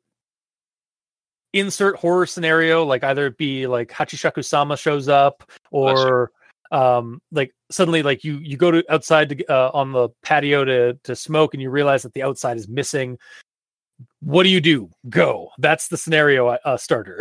Speaker 3: insert horror scenario, like either it be like Hachishaku-sama shows up or um like suddenly like you you go to outside to uh, on the patio to to smoke, and you realize that the outside is missing. What do you do? Go. That's the scenario uh, starter.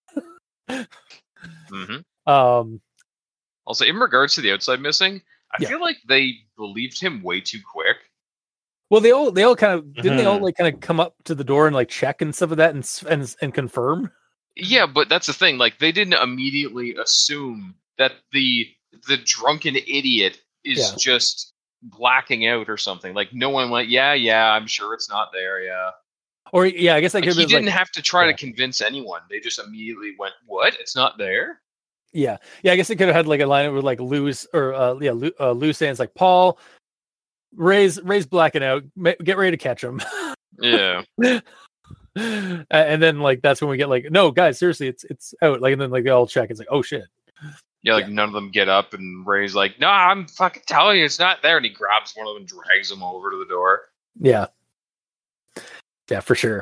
Speaker 4: Mm-hmm.
Speaker 3: Um,
Speaker 4: Also, in regards to the outside missing, I
Speaker 3: Yeah.
Speaker 4: feel like they believed him way too quick.
Speaker 3: well, they all they all kind of didn't they all
Speaker 1: Mhm.
Speaker 3: like kind of come up to the door and like check and stuff of that and s- and and confirm.
Speaker 4: Yeah, but that's the thing. Like, they didn't immediately assume that the the drunken idiot is
Speaker 3: Yeah.
Speaker 4: just blacking out or something. Like no one went, yeah, yeah, I'm sure it's not there. Yeah.
Speaker 3: Or yeah, I guess I
Speaker 4: Like,
Speaker 3: could
Speaker 4: he
Speaker 3: have
Speaker 4: didn't
Speaker 3: like,
Speaker 4: have to try
Speaker 3: yeah.
Speaker 4: to convince anyone. They just immediately went, what? It's not there?
Speaker 3: yeah, yeah. I guess it could have had like a line with like Lou's or uh, yeah, Lou, uh, Lou saying it's like Paul, Ray's Ray's blacking out. Ma- Get ready to catch him.
Speaker 4: Yeah.
Speaker 3: And then like that's when we get like, no, guys, seriously, it's it's out. Like, and then like they all check. It's like, oh shit.
Speaker 4: Yeah, like
Speaker 3: Yeah.
Speaker 4: none of them get up, and Ray's like, no, I'm fucking telling you, it's not there. And he grabs one of them and drags them over to the door.
Speaker 3: Yeah. Yeah, for sure.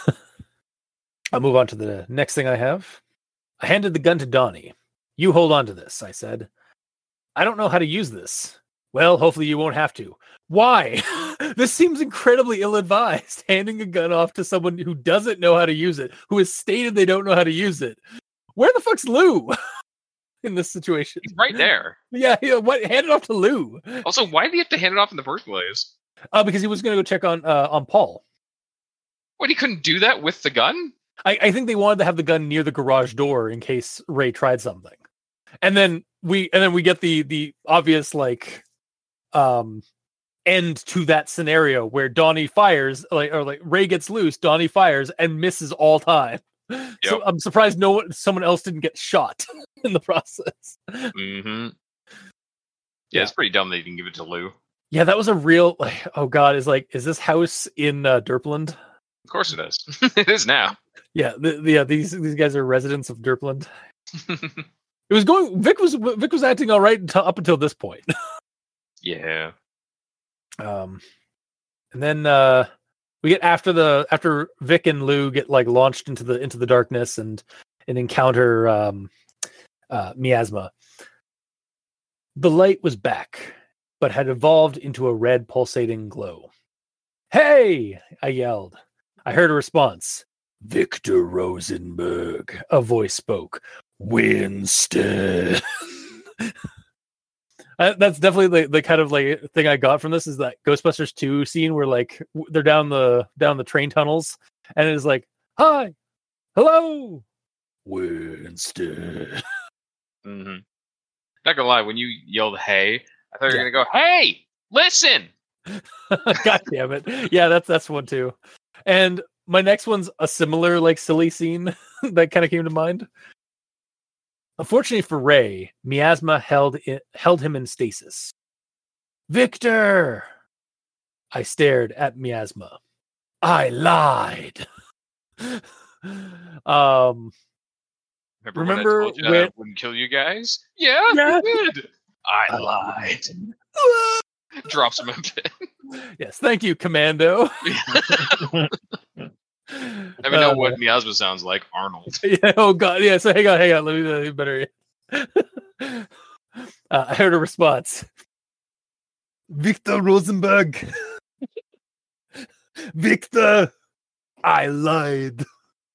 Speaker 3: I'll move on to the next thing I have. I handed the gun to Donnie. You hold on to this, I said. I don't know how to use this. Well, hopefully you won't have to. Why? This seems incredibly ill-advised, handing a gun off to someone who doesn't know how to use it, who has stated they don't know how to use it. Where the fuck's Lou in this situation?
Speaker 4: He's right there.
Speaker 3: Yeah, yeah, what? Hand it off to Lou.
Speaker 4: Also, why did he have to hand it off in the first place?
Speaker 3: Uh, because he was going to go check on uh, on Paul.
Speaker 4: What, he couldn't do that with the gun?
Speaker 3: I, I think they wanted to have the gun near the garage door in case Ray tried something. And then we and then we get the the obvious like um end to that scenario where Donnie fires, like or like Ray gets loose, Donnie fires and misses all time.
Speaker 4: Yep.
Speaker 3: So I'm surprised no one someone else didn't get shot in the process.
Speaker 4: Mm-hmm. Yeah,
Speaker 3: Yeah.
Speaker 4: it's pretty dumb they didn't give it to Lou.
Speaker 3: Yeah, that was a real like, oh god, is like is this house in uh, Derpland?
Speaker 4: Of course it is. It is now.
Speaker 3: Yeah, the, the, yeah, these these guys are residents of Derpland. It was going. Vic was Vic was acting all right until up until this point.
Speaker 4: Yeah.
Speaker 3: Um, and then uh, we get after the after Vic and Lou get like launched into the into the darkness and and encounter um, uh, Miasma. The light was back, but had evolved into a red pulsating glow. Hey! I yelled. I heard a response. Victor Rosenberg. A voice spoke. Winston. Uh, that's definitely the, the kind of like thing I got from this is that Ghostbusters two scene where like w- they're down the down the train tunnels and it's like, hi, hello, Winston.
Speaker 4: Mm-hmm. Not gonna lie, when you yelled "Hey," I thought you were
Speaker 3: Yeah.
Speaker 4: gonna go, "Hey, listen!"
Speaker 3: God damn it. Yeah, that's that's one too. And my next one's a similar like silly scene that kind of came to mind. Unfortunately for Ray, Miasma held it, held him in stasis. Victor! I stared at Miasma. I lied. um,
Speaker 4: Remember,
Speaker 3: Remember
Speaker 4: when I told you
Speaker 3: when-
Speaker 4: I wouldn't kill you guys? Yeah,
Speaker 3: Yeah.
Speaker 4: you did. I
Speaker 3: I
Speaker 4: lied. Drops him a bit.
Speaker 3: Yes, thank you, Commando.
Speaker 4: I mean, know
Speaker 3: Uh,
Speaker 4: what Miasma sounds like. Arnold.
Speaker 3: Yeah, oh god, yeah. So hang on, hang on. Let me, let me better. uh, I heard a response. Victor Rosenberg. Victor, I lied.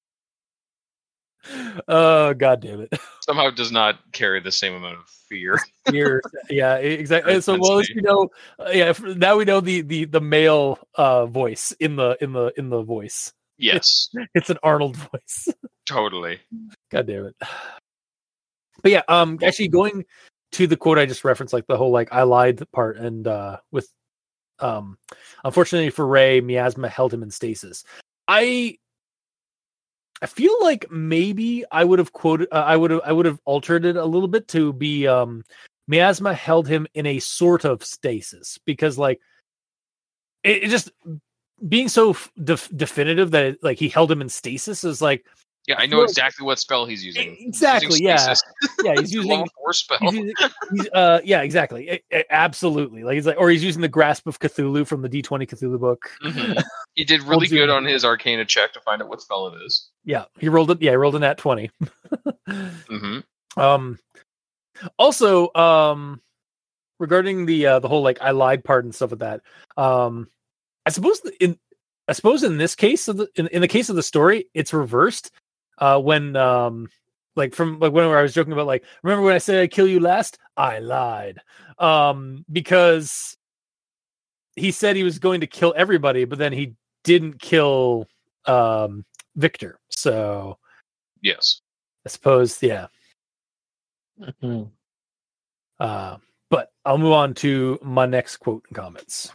Speaker 3: Oh god damn it!
Speaker 4: Somehow does not carry the same amount of fear.
Speaker 3: Here, yeah, exactly. So well, at least we know. Uh, yeah, if- now we know the the the male uh voice in the in the in the voice.
Speaker 4: Yes,
Speaker 3: It's an Arnold voice.
Speaker 4: totally.
Speaker 3: God damn it. But yeah, um actually going to the quote I just referenced, like the whole like I lied part, and uh with um unfortunately for Ray, Miasma held him in stasis. I I feel like maybe I would have quoted uh, I would have I would have altered it a little bit to be um Miasma held him in a sort of stasis, because like it, it just being so f- def- definitive that it, like he held him in stasis is like
Speaker 4: Yeah, I know
Speaker 3: Well,
Speaker 4: exactly what spell he's using. He's
Speaker 3: exactly,
Speaker 4: using
Speaker 3: yeah.
Speaker 4: stasis.
Speaker 3: yeah he's
Speaker 4: It's a
Speaker 3: using
Speaker 4: level four spell.
Speaker 3: He's using, he's, uh, yeah, exactly, I- I- absolutely. Like he's like, or he's using the Grasp of Cthulhu from the D twenty Cthulhu book.
Speaker 4: Mhm. He did really
Speaker 3: zoom
Speaker 4: good
Speaker 3: in.
Speaker 4: on his Arcana check to find out what spell it is.
Speaker 3: Yeah, he rolled it. Yeah, he rolled a nat twenty.
Speaker 4: Mm-hmm.
Speaker 3: um, also, um, regarding the uh, the whole like I lied part and stuff with that. Um, I suppose the- in I suppose in this case of the in, in the case of the story, it's reversed. Uh, when um, like from like whenever I was joking about like, remember when I said I'd kill you last? I lied. Um, because he said he was going to kill everybody, but then he didn't kill um Victor. So
Speaker 4: Yes.
Speaker 3: I suppose, yeah.
Speaker 1: Mhm.
Speaker 3: Uh, But I'll move on to my next quote and comments.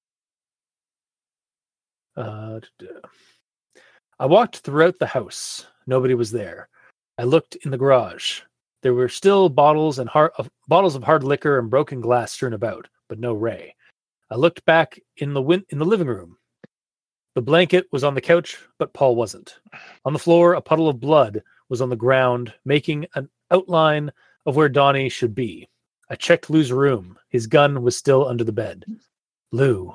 Speaker 3: Uh, I walked throughout the house. Nobody was there. I looked in the garage. There were still bottles and hard, uh, bottles of hard liquor and broken glass strewn about, but no Ray. I looked back in the win- in the living room. The blanket was on the couch, but Paul wasn't. On the floor, a puddle of blood was on the ground, making an outline of where Donnie should be. I checked Lou's room. His gun was still under the bed. Lou.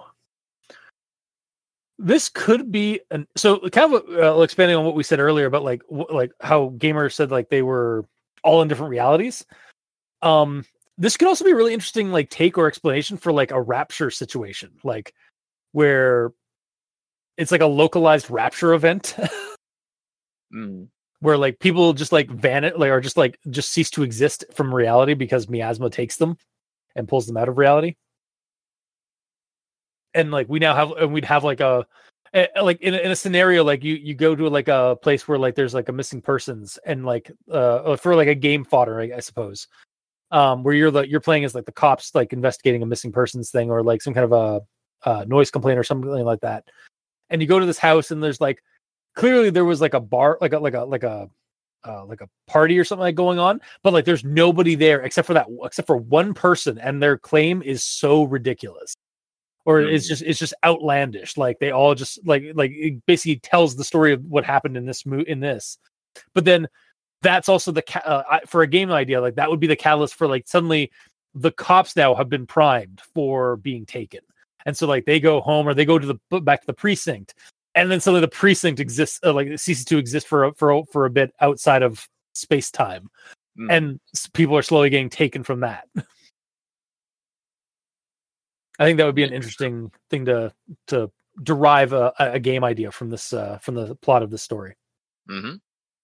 Speaker 3: This could be an so kind of uh, expanding on what we said earlier about like w- like how gamers said like they were all in different realities. Um, this could also be a really interesting like take or explanation for like a rapture situation, like where it's like a localized rapture event.
Speaker 4: Mm.
Speaker 3: Where like people just like vanish, like or just like just cease to exist from reality because miasma takes them and pulls them out of reality. And like we now have, and we'd have like a, a like in a, in a scenario like you you go to like a place where like there's like a missing persons and like uh for like a game fodder, I, I suppose, um where you're the you're playing as like the cops like investigating a missing persons thing or like some kind of a uh, noise complaint or something like that. And you go to this house and there's like clearly there was like a bar, like a like a like a uh, like a party or something like going on, but like there's nobody there except for that, except for one person, and their claim is so ridiculous, or mm. it's just it's just outlandish. Like they all just like like it basically tells the story of what happened in this mo- in this, but then that's also the ca- uh, for a game idea like that would be the catalyst for like suddenly the cops now have been primed for being taken. And so, like, they go home or they go to the back to the precinct, and then suddenly the precinct exists, uh, like, it ceases to exist for for for a bit outside of space time, mm. and people are slowly getting taken from that. I think that would be an interesting thing to to derive a, a game idea from this uh, from the plot of this story.
Speaker 4: Mm-hmm.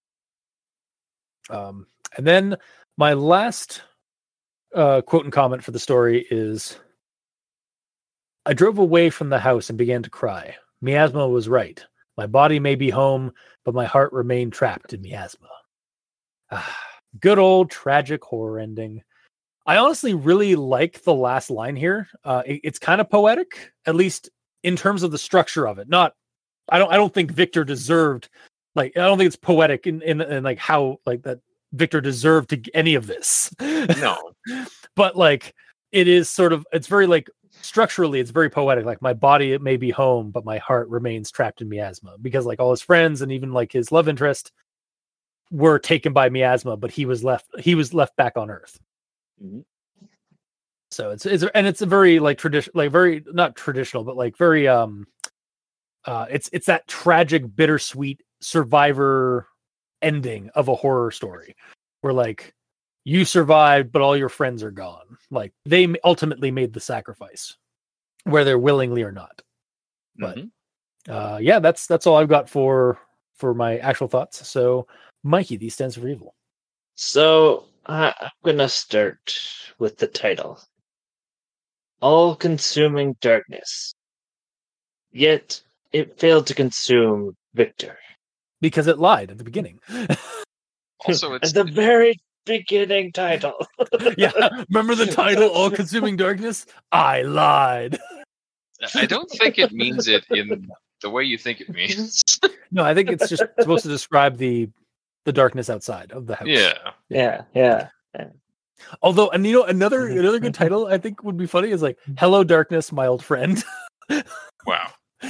Speaker 3: Um, and then my last uh, quote and comment for the story is. I drove away from the house and began to cry. Miasma was right. My body may be home, but my heart remained trapped in miasma. Ah, good old tragic horror ending. I honestly really like the last line here. Uh, it, it's kind of poetic, at least in terms of the structure of it. Not, I don't, I don't think Victor deserved. Like, I don't think it's poetic in, in, in like how like that Victor deserved to any of this.
Speaker 4: No,
Speaker 3: but like it is sort of, it's very like. Structurally, it's very poetic. Like my body, it may be home, but my heart remains trapped in miasma. Because like all his friends and even like his love interest were taken by miasma, but he was left. He was left back on Earth. Mm-hmm. So it's it's and it's a very like tradition, like very not traditional, but like very um, uh, it's it's that tragic, bittersweet survivor ending of a horror story, where like. You survived, but all your friends are gone. Like they ultimately made the sacrifice, whether willingly or not. But mm-hmm. uh, yeah, that's that's all I've got for for my actual thoughts. So, Mikey, these stands for evil.
Speaker 1: So uh, I'm gonna start with the title: "All-Consuming Darkness." Yet it failed to consume Victor
Speaker 3: because it lied at the beginning.
Speaker 4: Also, it's
Speaker 1: at the very. Beginning title.
Speaker 3: Yeah, remember the title All Consuming Darkness? I lied.
Speaker 4: I don't think it means it in the way you think it means.
Speaker 3: No, I think it's just supposed to describe the the darkness outside of the house.
Speaker 4: Yeah.
Speaker 1: Yeah, yeah. yeah.
Speaker 3: Although, and you know, another another good title I think would be funny is like Hello Darkness, My Old Friend.
Speaker 4: Wow.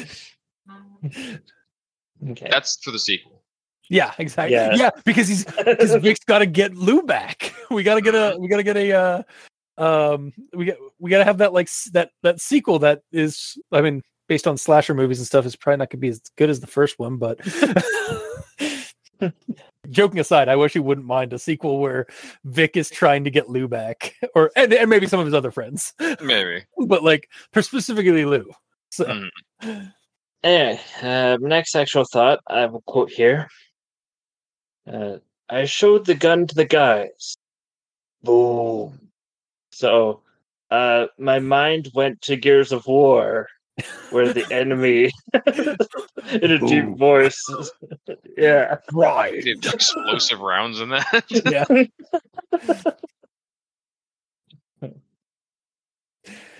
Speaker 1: Okay.
Speaker 4: That's for the sequel.
Speaker 3: Yeah, exactly.
Speaker 1: Yeah,
Speaker 3: yeah because he's because Vic's got to get Lou back. We got to get a we got to get a uh, um we got we got to have that like that that sequel that is I mean based on slasher movies and stuff is probably not going to be as good as the first one, but joking aside, I wish he wouldn't mind a sequel where Vic is trying to get Lou back, or and, and maybe some of his other friends,
Speaker 4: maybe,
Speaker 3: but like specifically Lou. So.
Speaker 1: Mm. Anyway, uh, next actual thought. I have a quote here. Uh, I showed the gun to the guys. Boom. So, uh, my mind went to Gears of War, where the enemy, in a deep
Speaker 3: Boom.
Speaker 1: voice, yeah,
Speaker 3: right,
Speaker 4: explosive rounds in that.
Speaker 3: Yeah.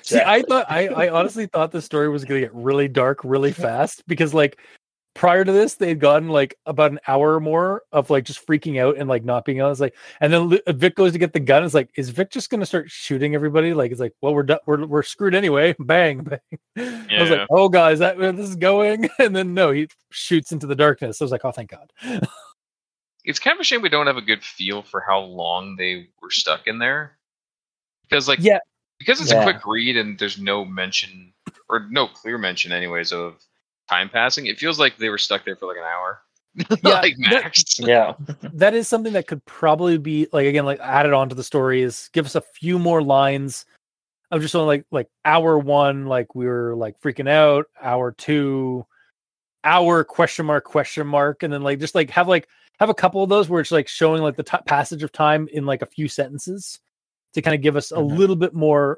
Speaker 3: See, I
Speaker 1: Exactly.
Speaker 3: thought I, I honestly thought the story was gonna get really dark really fast because like prior to this, they'd gotten like about an hour or more of like just freaking out and like not being honest. Like, and then Lu- Vic goes to get the gun. It's like, is Vic just gonna start shooting everybody? Like, it's like, well, we're done. We're we're screwed anyway. Bang, bang. I was
Speaker 4: Yeah.
Speaker 3: like, oh god, is that where this is going? And then no, he shoots into the darkness. I was like, oh, thank God.
Speaker 4: It's kind of a shame we don't have a good feel for how long they were stuck in there. Because like
Speaker 3: Yeah.
Speaker 4: because it's
Speaker 1: Yeah.
Speaker 4: a quick read and there's no mention or no clear mention anyways of time passing, it feels like they were stuck there for like an hour.
Speaker 3: Yeah,
Speaker 4: like
Speaker 3: that-
Speaker 4: max.
Speaker 1: Yeah.
Speaker 3: that is something that could probably be like again like added on to the story is give us a few more lines of just on like like hour one like we were like freaking out, hour two, hour question mark question mark, and then like just like have like have a couple of those where it's like showing like the t- passage of time in like a few sentences to kind of give us a
Speaker 1: Mhm.
Speaker 3: little bit more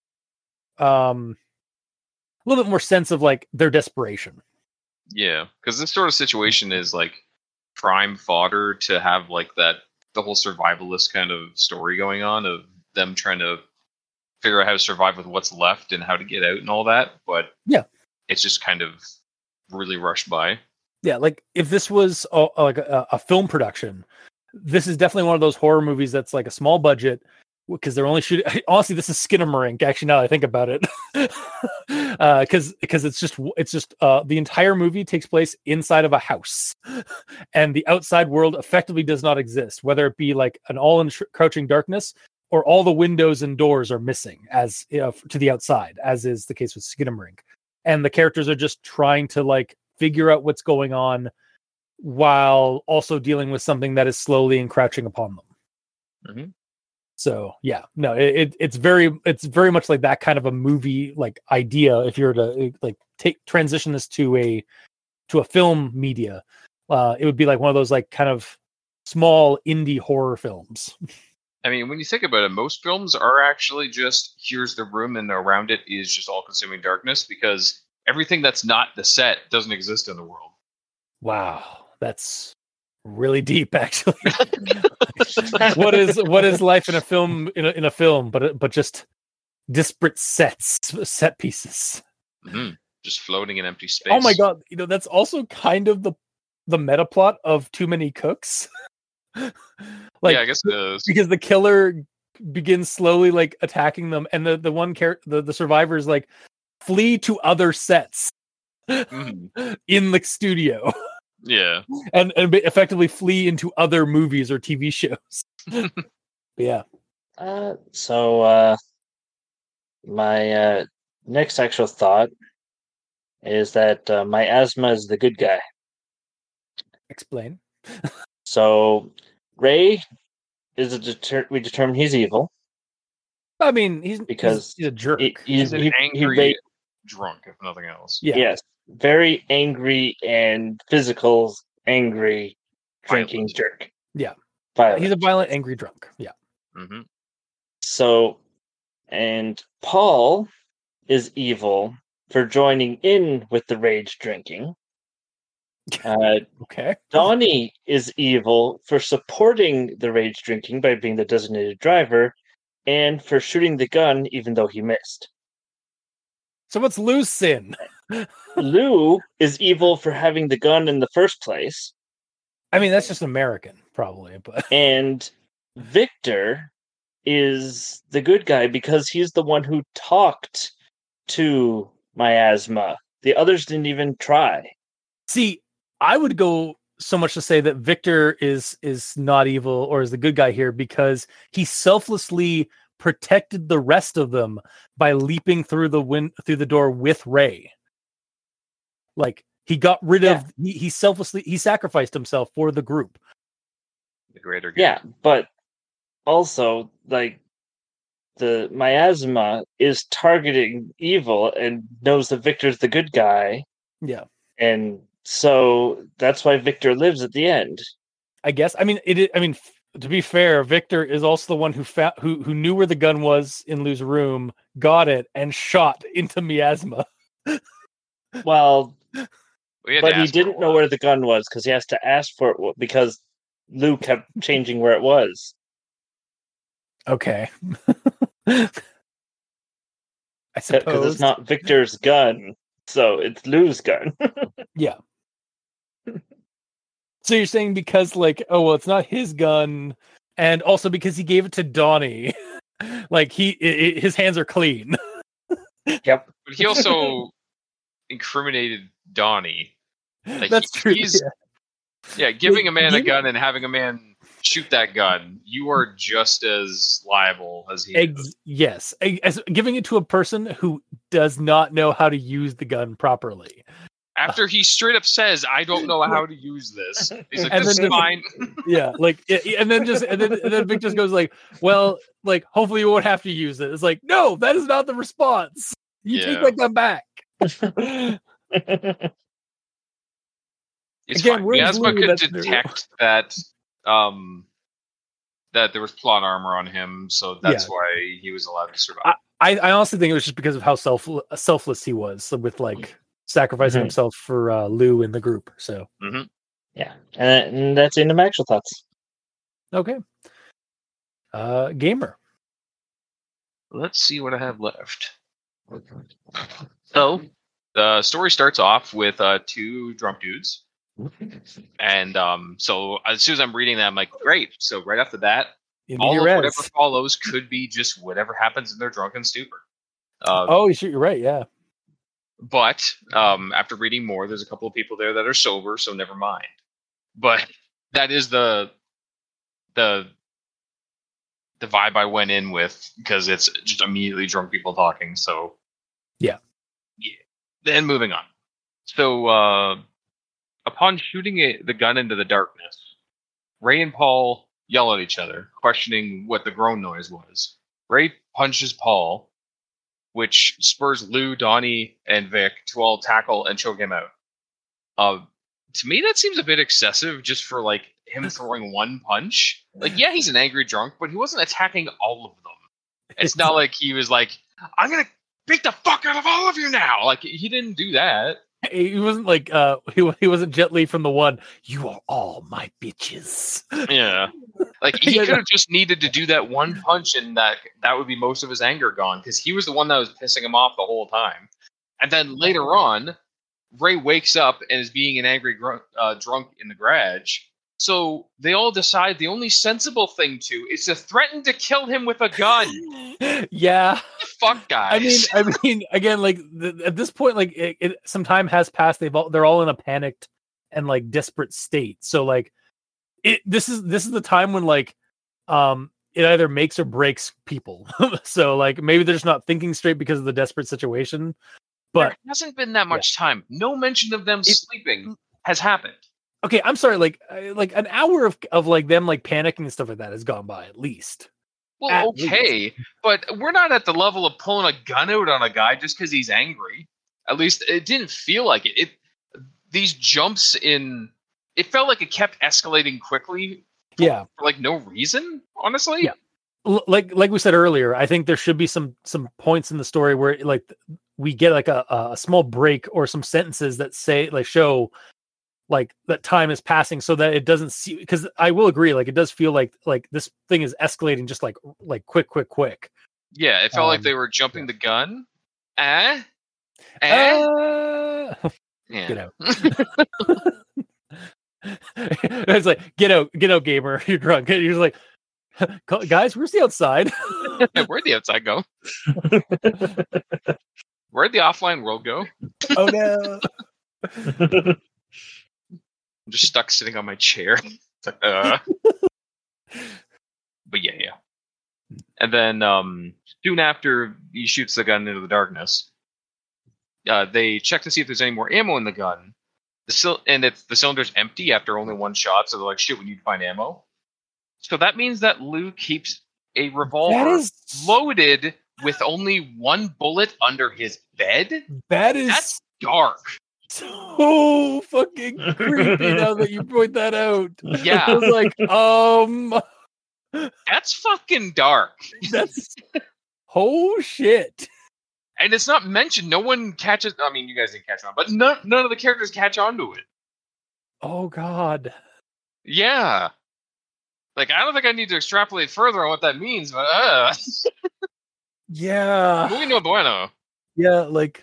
Speaker 3: um a little bit more sense of like their desperation.
Speaker 4: Yeah, because this sort of situation is like prime fodder to have like that the whole survivalist kind of story going on of them trying to figure out how to survive with what's left and how to get out and all that. But
Speaker 3: Yeah.
Speaker 4: it's just kind of really rushed by.
Speaker 3: Yeah, like if this was a, like a, a film production, this is definitely one of those horror movies that's like a small budget because they're only shooting. Honestly, this is Skinamarink. Actually, now that I think about it, because uh, because it's just it's just uh, the entire movie takes place inside of a house, and the outside world effectively does not exist. Whether it be like an all encroaching darkness or all the windows and doors are missing as you know, to the outside, as is the case with Skinamarink, and the characters are just trying to like figure out what's going on while also dealing with something that is slowly encroaching upon them.
Speaker 4: Mhm.
Speaker 3: So yeah, no, it, it it's very it's very much like that kind of a movie like idea. If you were to like take transition this to a to a film media, uh, it would be like one of those like kind of small indie horror films.
Speaker 4: I mean, when you think about it, most films are actually just here's the room and around it is just all consuming darkness because everything that's not the set doesn't exist in the world.
Speaker 3: Wow, that's really deep, actually. what is what is life in a film in a, in a film, but but just disparate sets, set pieces.
Speaker 4: Mhm. Just floating in empty space.
Speaker 3: Oh my god, you know that's also kind of the the meta plot of Too Many Cooks. like
Speaker 4: yeah, I guess it is.
Speaker 3: because the killer begins slowly like attacking them, and the the one character the, the survivors like flee to other sets
Speaker 4: Mhm.
Speaker 3: in the studio.
Speaker 4: Yeah.
Speaker 3: and and effectively flee into other movies or T V shows. But yeah.
Speaker 1: Uh, so uh, my uh, next actual thought is that uh, miasma is the good guy.
Speaker 3: Explain.
Speaker 1: So Ray is a deter- we determine he's evil.
Speaker 3: I mean, he's
Speaker 1: Because
Speaker 3: he's, he's a jerk.
Speaker 1: He,
Speaker 4: He's
Speaker 1: he,
Speaker 4: an
Speaker 1: he,
Speaker 4: angry
Speaker 1: he ra-
Speaker 4: drunk, if nothing else.
Speaker 3: yeah.
Speaker 1: Yes, very angry and physical, angry, drinking
Speaker 4: Violent.
Speaker 1: jerk.
Speaker 3: Yeah.
Speaker 1: Violent.
Speaker 3: He's a violent, angry drunk. Yeah.
Speaker 4: Mm-hmm.
Speaker 1: So, and Paul is evil for joining in with the rage drinking. Uh,
Speaker 3: Okay.
Speaker 1: Donnie is evil for supporting the rage drinking by being the designated driver and for shooting the gun even though he missed.
Speaker 3: So what's Lou's sin?
Speaker 1: Lou is evil for having the gun in the first place.
Speaker 3: I mean, that's just American, probably, but
Speaker 1: And Victor is the good guy because he's the one who talked to Miasma. The others didn't even try.
Speaker 3: see, I would go so much to say that Victor is is not evil or is the good guy here because he selflessly protected the rest of them by leaping through the win- through the door with Ray. Like he got rid
Speaker 1: Yeah.
Speaker 3: of he, he selflessly he sacrificed himself for the group.
Speaker 4: The greater good.
Speaker 1: Yeah, but also, like, the Miasma is targeting evil and knows that Victor's the good guy,
Speaker 3: Yeah.
Speaker 1: and so that's why Victor lives at the end.
Speaker 3: I guess. I mean, it. is- I mean, f- to be fair, Victor is also the one who fa- who who knew where the gun was in Lou's room, got it, and shot into Miasma.
Speaker 1: Well,
Speaker 4: We had
Speaker 1: but
Speaker 4: to
Speaker 1: he
Speaker 4: ask for
Speaker 1: didn't
Speaker 4: a
Speaker 1: know
Speaker 4: while.
Speaker 1: where the gun was because he has to ask for it because Lou kept changing where it was.
Speaker 3: Okay. I
Speaker 1: Because
Speaker 3: suppose.
Speaker 1: it's not Victor's gun, so it's Lou's gun.
Speaker 3: Yeah. So you're saying because, like, oh well, it's not his gun, and also because he gave it to Donnie, like he i i- his hands are clean.
Speaker 1: Yep.
Speaker 4: But he also incriminated Donnie. Like,
Speaker 3: That's
Speaker 4: he-
Speaker 3: true.
Speaker 4: he's-
Speaker 3: Yeah.
Speaker 4: Yeah, giving a man a
Speaker 3: You-
Speaker 4: gun and having a man shoot that gun, you are just as liable as he
Speaker 3: Ex-
Speaker 4: is.
Speaker 3: yes, E- as giving it to a person who does not know how to use the gun properly.
Speaker 4: After he straight up says, "I don't know how to use this," he's like,
Speaker 3: And
Speaker 4: "This
Speaker 3: then
Speaker 4: is
Speaker 3: just-
Speaker 4: fine."
Speaker 3: Yeah, like, i- i- and then just and then, and then Vic just goes like, "Well, like, hopefully you won't have to use it." It's like, no, that is not the response. You take
Speaker 4: Yeah.
Speaker 3: that gun back.
Speaker 4: It's
Speaker 3: Again,
Speaker 4: fine.
Speaker 3: where's
Speaker 4: Miasma
Speaker 3: Lou?
Speaker 4: could
Speaker 3: That's
Speaker 4: detect that um that there was plot armor on him, so that's
Speaker 3: Yeah.
Speaker 4: why he was allowed to survive.
Speaker 3: I, I honestly think it was just because of how self selfless he was with like sacrificing
Speaker 1: Mhm.
Speaker 3: himself for uh, Lou in the group. So
Speaker 1: Yeah, and, and that's the end of my actual thoughts.
Speaker 3: okay, uh, gamer.
Speaker 4: Let's see what I have left. So the story starts off with uh, two drunk dudes, and um, so as soon as I'm reading that, I'm like, great. So right after that,
Speaker 3: In
Speaker 4: all
Speaker 3: your
Speaker 4: of
Speaker 3: res.
Speaker 4: whatever follows could be just whatever happens in their drunken stupor. Uh,
Speaker 3: Oh, you shoot, you're right. Yeah.
Speaker 4: But um, after reading more, there's a couple of people there that are sober, so never mind. But that is the the the vibe I went in with, because it's just immediately drunk people talking. So
Speaker 3: Yeah.
Speaker 4: yeah. Then moving on. So uh, upon shooting it, the gun into the darkness, Ray and Paul yell at each other, questioning what the groan noise was. Ray punches Paul, which spurs Lou, Donnie, and Vic to all tackle and choke him out. Uh, to me, that seems a bit excessive just for like him throwing one punch. Like, yeah, he's an angry drunk, but he wasn't attacking all of them. It's not like he was like, "I'm gonna beat the fuck out of all of you now." Like, he didn't do that.
Speaker 3: He wasn't like uh he wa- he wasn't Jet Li from the one. You are all my bitches.
Speaker 4: Yeah. Like, he
Speaker 3: Yeah,
Speaker 4: could have just needed to do that one punch, and that that would be most of his anger gone, because he was the one that was pissing him off the whole time. And then later on, Ray wakes up and is being an angry gr- uh, drunk in the garage. So they all decide the only sensible thing to is to threaten to kill him with a gun.
Speaker 3: Yeah.
Speaker 4: Fuck, guys.
Speaker 3: I mean, I mean, again, like th- at this point, like it, it, some time has passed. They've all they're all in a panicked and like desperate state. So like, it this is this is the time when like, um, it either makes or breaks people. So like maybe they're just not thinking straight because of the desperate situation. But
Speaker 4: there hasn't been that much time. No mention of them
Speaker 3: It-
Speaker 4: sleeping has happened.
Speaker 3: okay, I'm sorry. Like uh, like an hour of of like them like panicking and stuff like that has gone by at least.
Speaker 4: Well,
Speaker 3: At
Speaker 4: okay, but we're not at the level of pulling a gun out on a guy just because he's angry. At least it didn't feel like it. It these jumps in, it felt like it kept escalating quickly
Speaker 3: Yeah.
Speaker 4: for like no reason. Honestly,
Speaker 3: Yeah. L- like like we said earlier, I think there should be some some points in the story where like we get like a a small break or some sentences that say like show like that time is passing, so that it doesn't see, because I will agree, like it does feel like like this thing is escalating just like like quick quick quick.
Speaker 4: yeah, it felt like
Speaker 3: Um,
Speaker 4: they were jumping the gun. Eh, eh,
Speaker 3: Uh,
Speaker 4: yeah.
Speaker 3: get out. It's like get out, get out, gamer. You're drunk. You're just like, "Gu- guys, where's the outside?
Speaker 4: Where'd the outside go? Where'd the offline world go?
Speaker 3: Oh no.
Speaker 4: I'm just stuck sitting on my chair. It's like, uh. But yeah, yeah. And then um, soon after he shoots the gun into the darkness, uh, they check to see if there's any more ammo in the gun. The sil- and it's the cylinder's empty after only one shot, so they're like, "Shit, we need to find ammo." So that means that Lou keeps a revolver
Speaker 3: That is
Speaker 4: loaded with only one bullet under his bed.
Speaker 3: that is
Speaker 4: That's dark.
Speaker 3: so fucking creepy now that you point that out. I
Speaker 4: Yeah,
Speaker 3: was like, um,
Speaker 4: that's fucking dark.
Speaker 3: that's oh shit.
Speaker 4: And it's not mentioned. No one catches. I mean, you guys didn't catch on, but none, none of the characters catch on to it.
Speaker 3: Oh god.
Speaker 4: Yeah. Like, I don't think I need to extrapolate further on what that means, but uh,
Speaker 3: Yeah.
Speaker 4: muy no bueno.
Speaker 3: Yeah, like,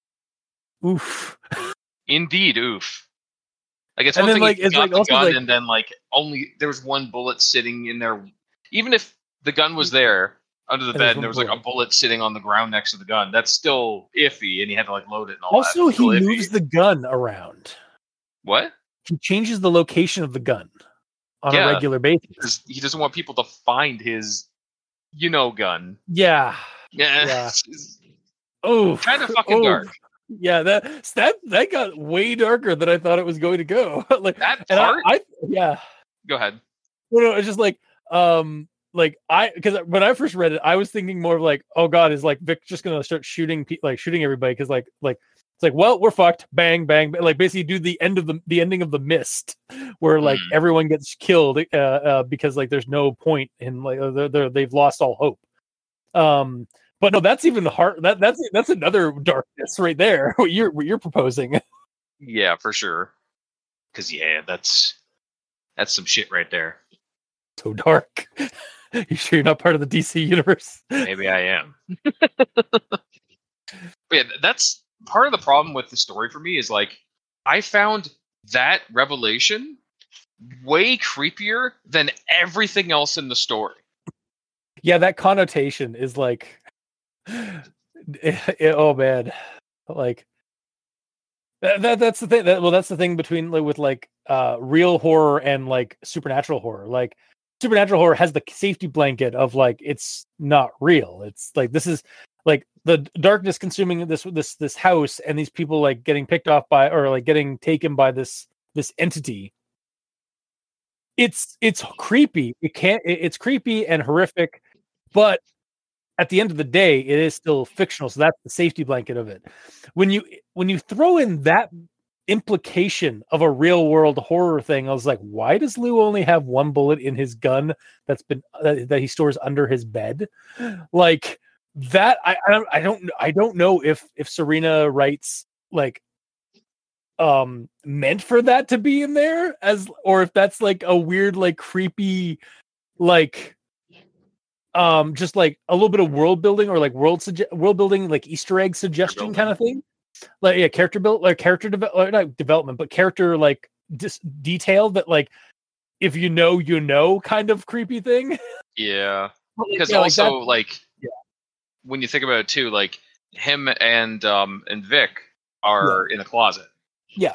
Speaker 3: oof.
Speaker 4: Indeed, oof. Like it's
Speaker 3: And
Speaker 4: one
Speaker 3: then,
Speaker 4: thing
Speaker 3: like,
Speaker 4: if you
Speaker 3: it's
Speaker 4: got
Speaker 3: like
Speaker 4: the
Speaker 3: also
Speaker 4: gun
Speaker 3: like,
Speaker 4: and then like only there was one bullet sitting in there. Even if the gun was there under the
Speaker 3: And
Speaker 4: bed
Speaker 3: there's
Speaker 4: and there
Speaker 3: one
Speaker 4: was like a bullet sitting on the ground next to the gun, that's still iffy, and you had to like load it and all
Speaker 3: also
Speaker 4: that.
Speaker 3: he
Speaker 4: Still iffy.
Speaker 3: moves the gun around.
Speaker 4: What?
Speaker 3: He changes the location of the gun on
Speaker 4: Yeah.
Speaker 3: a regular basis.
Speaker 4: Because he doesn't want people to find his, you know, gun.
Speaker 3: Yeah.
Speaker 4: Yeah.
Speaker 3: Yeah. Oh,
Speaker 4: Kind of fucking dark.
Speaker 3: Yeah, that that that got way darker than I thought it was going to go. Like
Speaker 4: That
Speaker 3: and
Speaker 4: part?
Speaker 3: I, I yeah.
Speaker 4: Go ahead.
Speaker 3: No, no, it's just like um like I because when I first read it, I was thinking more of like, oh god, is like Vic just gonna start shooting pe- like shooting everybody because like like it's like, well, we're fucked, bang bang, like basically do the end of the the ending of The Mist, where like
Speaker 4: Mm.
Speaker 3: everyone gets killed uh, uh because like there's no point in like they're, they're they've lost all hope. Um, but no, that's even hard. That that's that's another darkness right there. What you're what you're proposing.
Speaker 4: Yeah, for sure. Because yeah, that's that's some shit right there.
Speaker 3: So dark. You sure you're not part of the D C universe?
Speaker 4: Maybe I am. But yeah, that's part of the problem with the story for me is like I found that revelation way creepier than everything else in the story.
Speaker 3: Yeah, that connotation is like, it- it- oh man, like that, that. That's the thing. That, well, that's the thing between like, with like uh real horror and like supernatural horror. Like supernatural horror has the safety blanket of like it's not real. It's like this is like the darkness consuming this this this house and these people like getting picked off by or like getting taken by this this entity. It's it's creepy. It can't. It, it's creepy and horrific, but at the end of the day, it is still fictional. So that's the safety blanket of it. When you when you throw in that implication of a real world horror thing, I was like, why does Lou only have one bullet in his gun that's been uh, that he stores under his bed? Like that, I I don't I don't I don't know if if Serena writes like um meant for that to be in there as or if that's like a weird like creepy like um just like a little bit of world building or like world suge- world building like Easter egg suggestion kind of thing, like yeah character build like character development not development but character like dis- detail that like if you know you know kind of creepy thing.
Speaker 4: Yeah,
Speaker 3: But, like,
Speaker 4: because
Speaker 3: yeah, like
Speaker 4: also
Speaker 3: that-
Speaker 4: like
Speaker 3: Yeah.
Speaker 4: when you think about it too, like him and um and Vic are in a closet.
Speaker 3: yeah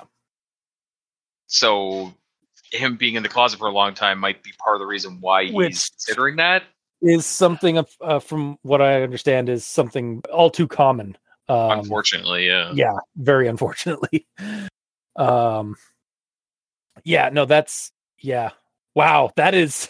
Speaker 4: So him being in the closet for a long time might be part of the reason why he's
Speaker 3: Which-
Speaker 4: considering that.
Speaker 3: is something of uh, from what I understand is something all too common. Um,
Speaker 4: Unfortunately, yeah.
Speaker 3: yeah, very unfortunately. Um, yeah, no, that's yeah. Wow, that is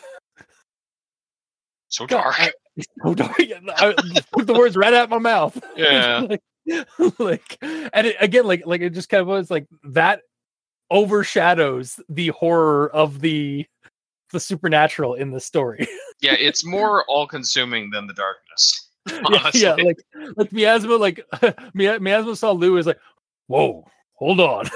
Speaker 4: So
Speaker 3: God,
Speaker 4: dark.
Speaker 3: I- so dark. I put the words right out my mouth.
Speaker 4: Yeah.
Speaker 3: like, like, and it, again, like, like it just kind of was like that overshadows the horror of the the supernatural in the story.
Speaker 4: Yeah, it's more all-consuming than the darkness.
Speaker 3: yeah,
Speaker 4: Honestly.
Speaker 3: yeah, like like Miasma, like Mi- Miasma saw Lou is like, whoa, hold on.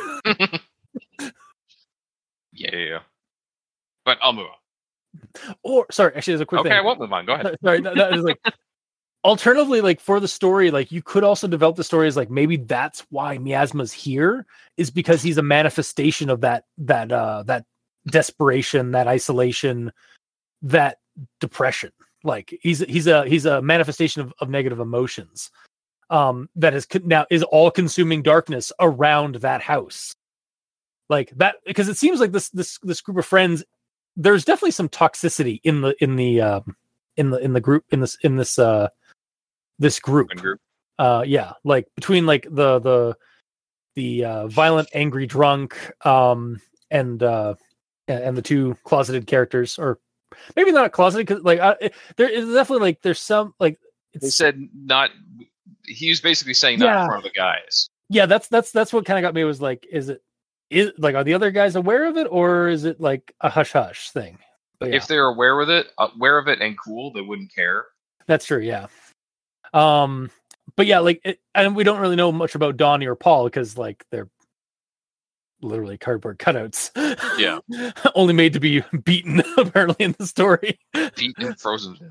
Speaker 4: yeah, yeah, yeah. But I'll move on.
Speaker 3: Or sorry, actually, there's a quick
Speaker 4: Okay,
Speaker 3: thing.
Speaker 4: I won't move on. Go ahead.
Speaker 3: Sorry, no, no, it's like alternatively, like for the story, like you could also develop the story as like maybe that's why Miasma's here is because he's a manifestation of that that uh that desperation, that isolation, that depression. Like he's he's a he's a manifestation of, of negative emotions. Um, that is con- now is all consuming darkness around that house. Like that because it seems like this this this group of friends, there's definitely some toxicity in the in the um in the in the group in this in this uh this group.
Speaker 4: Group.
Speaker 3: Uh yeah, like between like the the the uh violent angry drunk um and uh and, and the two closeted characters, or maybe not closeted because like uh, it, there is definitely like there's some like
Speaker 4: He
Speaker 3: it's
Speaker 4: said not. He was basically saying not
Speaker 3: Yeah.
Speaker 4: in front of the guys.
Speaker 3: yeah that's that's that's what kind of got me was like is it is like are the other guys aware of it or is it like a hush hush thing? But yeah.
Speaker 4: If they're aware with it, aware of it, and cool, they wouldn't care.
Speaker 3: That's true, yeah. Um, but yeah, like, it, and we don't really know much about Donnie or Paul because, like, they're literally cardboard cutouts.
Speaker 4: Yeah.
Speaker 3: Only made to be beaten, apparently, in the story.
Speaker 4: Beaten and frozen to death.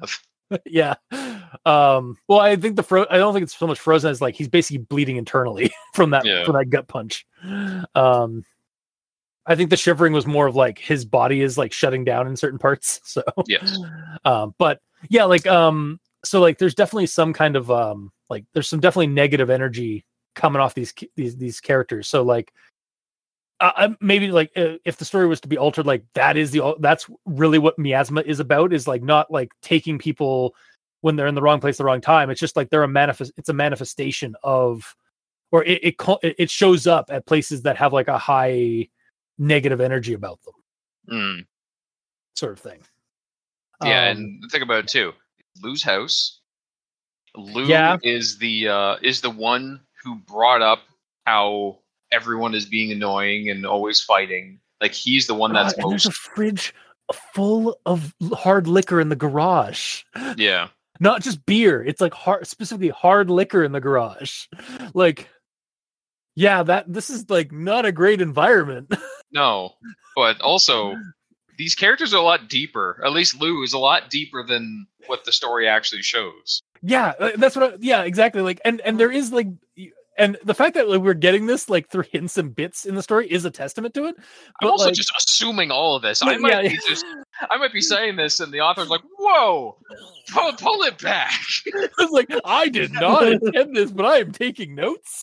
Speaker 3: yeah. Um, well, I think the fro- I don't think it's so much frozen as like he's basically bleeding internally from that
Speaker 4: Yeah.
Speaker 3: from that gut punch. Um, I think the shivering was more of like his body is like shutting down in certain parts. So
Speaker 4: Yes.
Speaker 3: um, but yeah, like um, so like there's definitely some kind of um, like there's some definitely negative energy coming off these these these characters. So like. Uh, maybe like uh, if the story was to be altered, like that is the that's really what Miasma is about. Is like not like taking people when they're in the wrong place, the wrong time. It's just like they're a manifest. It's a manifestation of, or it it, it shows up at places that have like a high negative energy about them,
Speaker 4: Mm.
Speaker 3: sort of thing.
Speaker 4: Yeah,
Speaker 3: Um,
Speaker 4: and think about it too. Lou's house. Lou
Speaker 3: Yeah.
Speaker 4: is the uh, is the one who brought up how everyone is being annoying and always fighting. Like he's the one that's
Speaker 3: God, and there's
Speaker 4: most.
Speaker 3: a fridge full of hard liquor in the garage.
Speaker 4: Yeah.
Speaker 3: Not just beer. It's like hard, specifically hard liquor in the garage. Like, yeah, that this is like not a great environment.
Speaker 4: No, but also these characters are a lot deeper. At least Lou is a lot deeper than what the story actually shows.
Speaker 3: Yeah, uh, that's what. I, yeah, exactly. Like, and and there is like, and the fact that like, we're getting this like through hints and bits in the story is a testament to it.
Speaker 4: I'm
Speaker 3: But,
Speaker 4: also
Speaker 3: like,
Speaker 4: just assuming all of this. I
Speaker 3: Yeah,
Speaker 4: might
Speaker 3: yeah.
Speaker 4: be just, I might be saying this, and the author's like, "Whoa, pull, pull it back."
Speaker 3: it's like I did not intend this, but I am taking notes.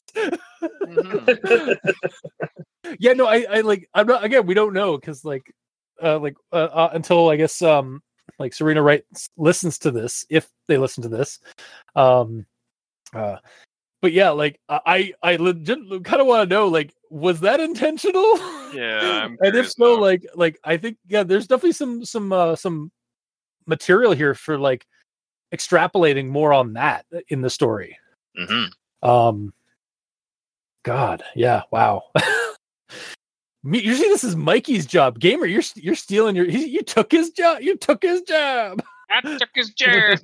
Speaker 4: Mhm.
Speaker 3: Yeah, no, I, I like. I'm not. Again, we don't know because like, uh, like uh, uh, until I guess um, like Serena Wright listens to this, if they listen to this, um, uh, but yeah, like I, I legit kind of want to know, like, was that intentional?
Speaker 4: Yeah, I'm
Speaker 3: and if
Speaker 4: curious
Speaker 3: so,
Speaker 4: now.
Speaker 3: like, like I think yeah, there's definitely some some uh, some material here for like extrapolating more on that in the story.
Speaker 4: Mhm.
Speaker 3: Um, God, yeah, wow. Me, usually this is Mikey's job. Gamer, you're you're stealing your. He, you took his job. You took his job.
Speaker 4: I took his chair.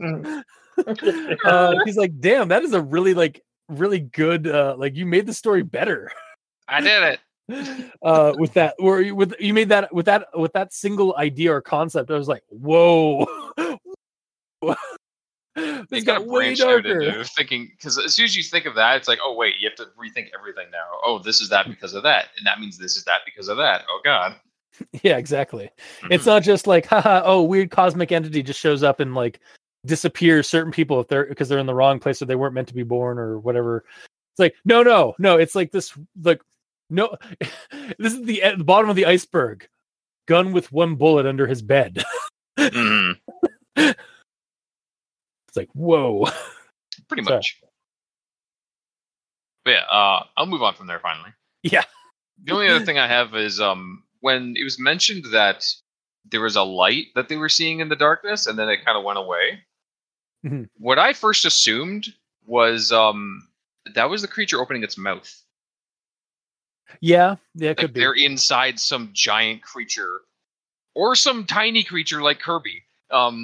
Speaker 3: uh, he's like, damn, that is a really like really good. Uh, like you made the story better.
Speaker 4: I did it.
Speaker 3: Uh, with that, or you- with you made that with that with that single idea or concept. I was like, whoa.
Speaker 4: They
Speaker 3: This
Speaker 4: got
Speaker 3: got way
Speaker 4: branched out
Speaker 3: darker.
Speaker 4: into thinking, because as soon as you think of that, it's like, oh wait, you have to rethink everything now. Oh, this is that because of that, and that means this is that because of that. Oh god.
Speaker 3: Yeah, exactly.
Speaker 4: Mhm.
Speaker 3: It's not just like, haha, oh, weird cosmic entity just shows up and like disappears certain people if they're because they're in the wrong place or they weren't meant to be born or whatever. It's like, no, no, no. It's like this, like, no, this is the, the bottom of the iceberg. Gun with one bullet under his bed.
Speaker 4: Mhm.
Speaker 3: It's like, whoa.
Speaker 4: Pretty
Speaker 3: Sorry.
Speaker 4: much. But yeah, uh, I'll move on from there finally.
Speaker 3: Yeah.
Speaker 4: The only other thing I have is um, when it was mentioned that there was a light that they were seeing in the darkness, and then it kind of went away.
Speaker 3: Mhm.
Speaker 4: What I first assumed was um, that was the creature opening its mouth.
Speaker 3: Yeah. Yeah, it
Speaker 4: Like
Speaker 3: could be.
Speaker 4: they're inside some giant creature, or some tiny creature like Kirby. Um,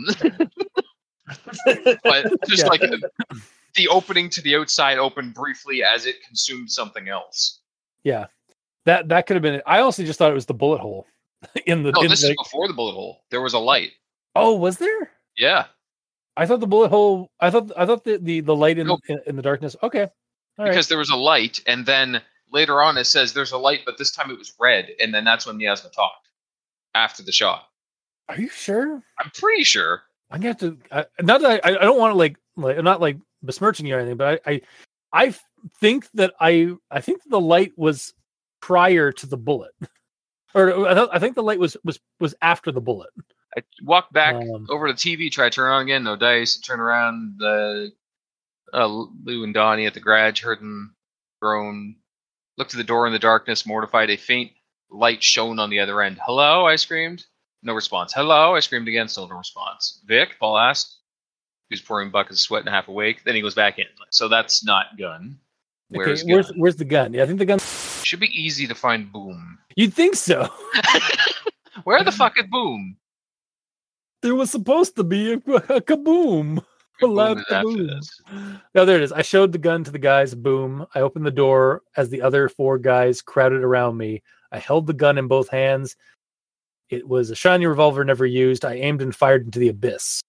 Speaker 4: but just
Speaker 3: Yeah.
Speaker 4: like the opening to the outside opened briefly as it consumed something else.
Speaker 3: Yeah. That that could have been it. I also just thought it was the bullet hole in the.
Speaker 4: No,
Speaker 3: in
Speaker 4: this
Speaker 3: the
Speaker 4: is before the bullet hole. There was a light.
Speaker 3: oh, was there?
Speaker 4: Yeah,
Speaker 3: I thought the bullet hole. I thought I thought the the, the light in,
Speaker 4: Nope.
Speaker 3: in in the darkness. Okay, all right.
Speaker 4: because there was a light, and then later on it says there's a light, but this time it was red, and then that's when Miasma talked after the shot.
Speaker 3: Are you sure?
Speaker 4: I'm pretty sure.
Speaker 3: I'm gonna have to. I, not that I, I don't want to like like I'm not like besmirching you or anything, but I, I I think that I I think the light was prior to the bullet, or I, th- I think the light was was was after the bullet.
Speaker 4: I walked back
Speaker 3: Um,
Speaker 4: over to the T V, tried to turn it on again, no dice. Turn around, uh, uh, Lou and Donnie at the garage heard them groan. Looked to the door in the darkness, mortified. A faint light shone on the other end. Hello, I screamed. No response. Hello, I screamed again. Still no response. Vic, Paul asked. He was pouring buckets of sweat and half awake. Then he goes back in. So that's not gun. Where's
Speaker 3: okay, where's
Speaker 4: gun?
Speaker 3: where's the gun? Yeah, I think the gun.
Speaker 4: Should be easy to find Boom.
Speaker 3: You'd think so.
Speaker 4: Where the fuck is Boom?
Speaker 3: There was supposed to be a, a kaboom. A
Speaker 4: Boom
Speaker 3: loud
Speaker 4: is after
Speaker 3: kaboom.
Speaker 4: this.
Speaker 3: No, there it is. I showed the gun to the guys. Boom. I opened the door as the other four guys crowded around me. I held the gun in both hands. It was a shiny revolver never used. I aimed and fired into the abyss.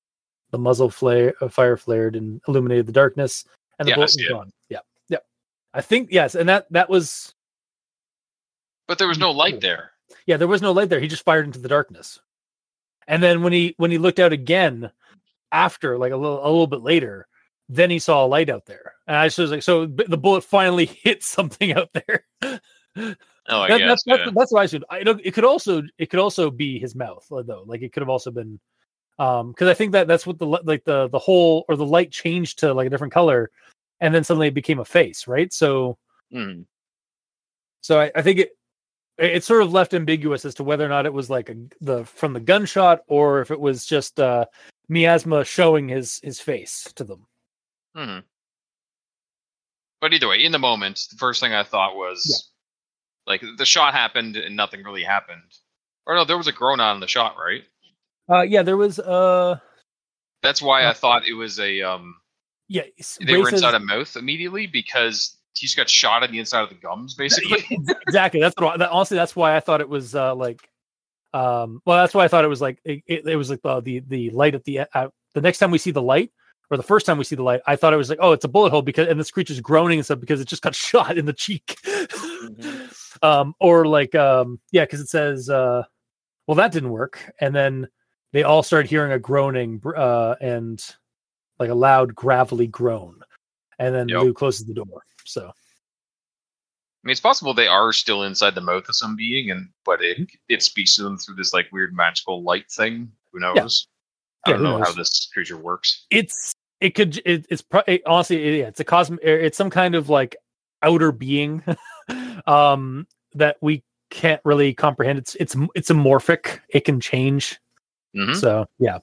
Speaker 3: the muzzle flare, uh, fire flared and illuminated the darkness, and the
Speaker 4: Yeah, I
Speaker 3: bullet was
Speaker 4: see it.
Speaker 3: gone. Yeah, yeah. I think yes, and that that was
Speaker 4: But there was no light there.
Speaker 3: yeah. There was no light there. He just fired into the darkness, and then when he when he looked out again after, like a little a little bit later, then he saw a light out there, and I just was like, so b- the bullet finally hit something out there.
Speaker 4: Oh, I
Speaker 3: That-
Speaker 4: guess.
Speaker 3: that's, that's,
Speaker 4: yeah.
Speaker 3: that's what I should. I know it could also it could also be his mouth though. Like it could have also been, um, because I think that that's what the li- like the the whole or the light changed to like a different color, and then suddenly it became a face, right? So
Speaker 4: Mhm.
Speaker 3: so I, I think it it's sort of left ambiguous as to whether or not it was like a, the from the gunshot or if it was just uh, Miasma showing his his face to them.
Speaker 4: Mhm. But either way, in the moment, the first thing I thought was like the shot happened and nothing really happened. Or no, there was a groan on the shot, right?
Speaker 3: Uh, yeah, there was uh,
Speaker 4: That's why
Speaker 3: Uh,
Speaker 4: I thought it was a um
Speaker 3: yeah, s-
Speaker 4: they
Speaker 3: Ray
Speaker 4: were
Speaker 3: says-
Speaker 4: inside a mouth immediately because he just got shot in the inside of the gums, basically.
Speaker 3: exactly. That's what. I, that, honestly, that's why I thought it was uh, like, um, well, that's why I thought it was like it, it, it was like uh, the the light at the uh, the next time we see the light or the first time we see the light, I thought it was like, oh, it's a bullet hole because and this creature's groaning and stuff because it just got shot in the cheek, um, or like um, yeah, because it says uh, well, that didn't work, and then they all started hearing a groaning uh, and like a loud gravelly groan, and then
Speaker 4: Yep.
Speaker 3: Lou closes the door. So.
Speaker 4: I mean, it's possible they are still inside the mouth of some being, and but it it speaks to them through this like weird magical light thing. Who knows? I
Speaker 3: Yeah,
Speaker 4: don't
Speaker 3: who
Speaker 4: know how
Speaker 3: knows?
Speaker 4: this creature works.
Speaker 3: It's it could it, it's pro- it, honestly it- yeah it's a cosmic it's some kind of like outer being um that we can't really comprehend. It's it's it's amorphic. It can change.
Speaker 4: Mhm.
Speaker 3: So yeah.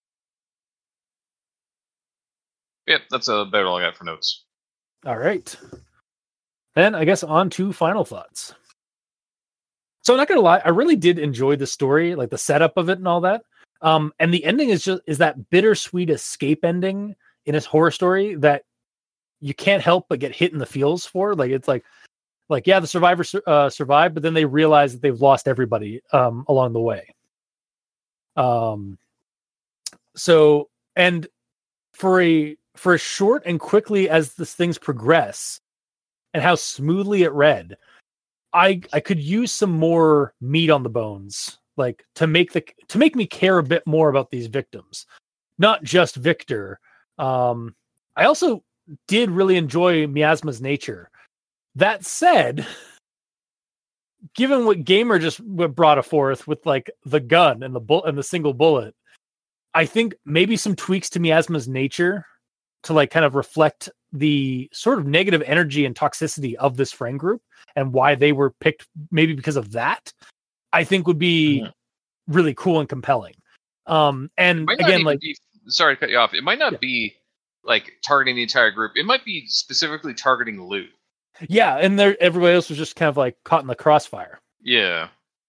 Speaker 4: Yep, that's about all I got for notes.
Speaker 3: All right. Then I guess on to final thoughts. So I'm not gonna lie, I really did enjoy the story, like the setup of it and all that. Um, and the ending is just is that bittersweet escape ending in his horror story that you can't help but get hit in the feels for. Like it's like, like yeah, the survivors sur- uh, survive, but then they realize that they've lost everybody um, along the way. Um, so and for a for as short and quickly as this things progress, and how smoothly it read, I I could use some more meat on the bones, like to make the to make me care a bit more about these victims, not just Victor. Um, I also did really enjoy Miasma's nature. That said, given what Gamer just w- brought forth with like the gun and the bull and the single bullet, I think maybe some tweaks to Miasma's nature to like kind of reflect the sort of negative energy and toxicity of this friend group and why they were picked, maybe because of that, I think would be
Speaker 4: Mhm.
Speaker 3: really cool and compelling. Um, and
Speaker 4: Might not
Speaker 3: again,
Speaker 4: even
Speaker 3: like,
Speaker 4: be, sorry to cut you off. It might not
Speaker 3: Yeah.
Speaker 4: be like targeting the entire group. It might be specifically targeting Lou.
Speaker 3: yeah, and there, everybody else was just kind of like caught in the crossfire.
Speaker 4: Yeah.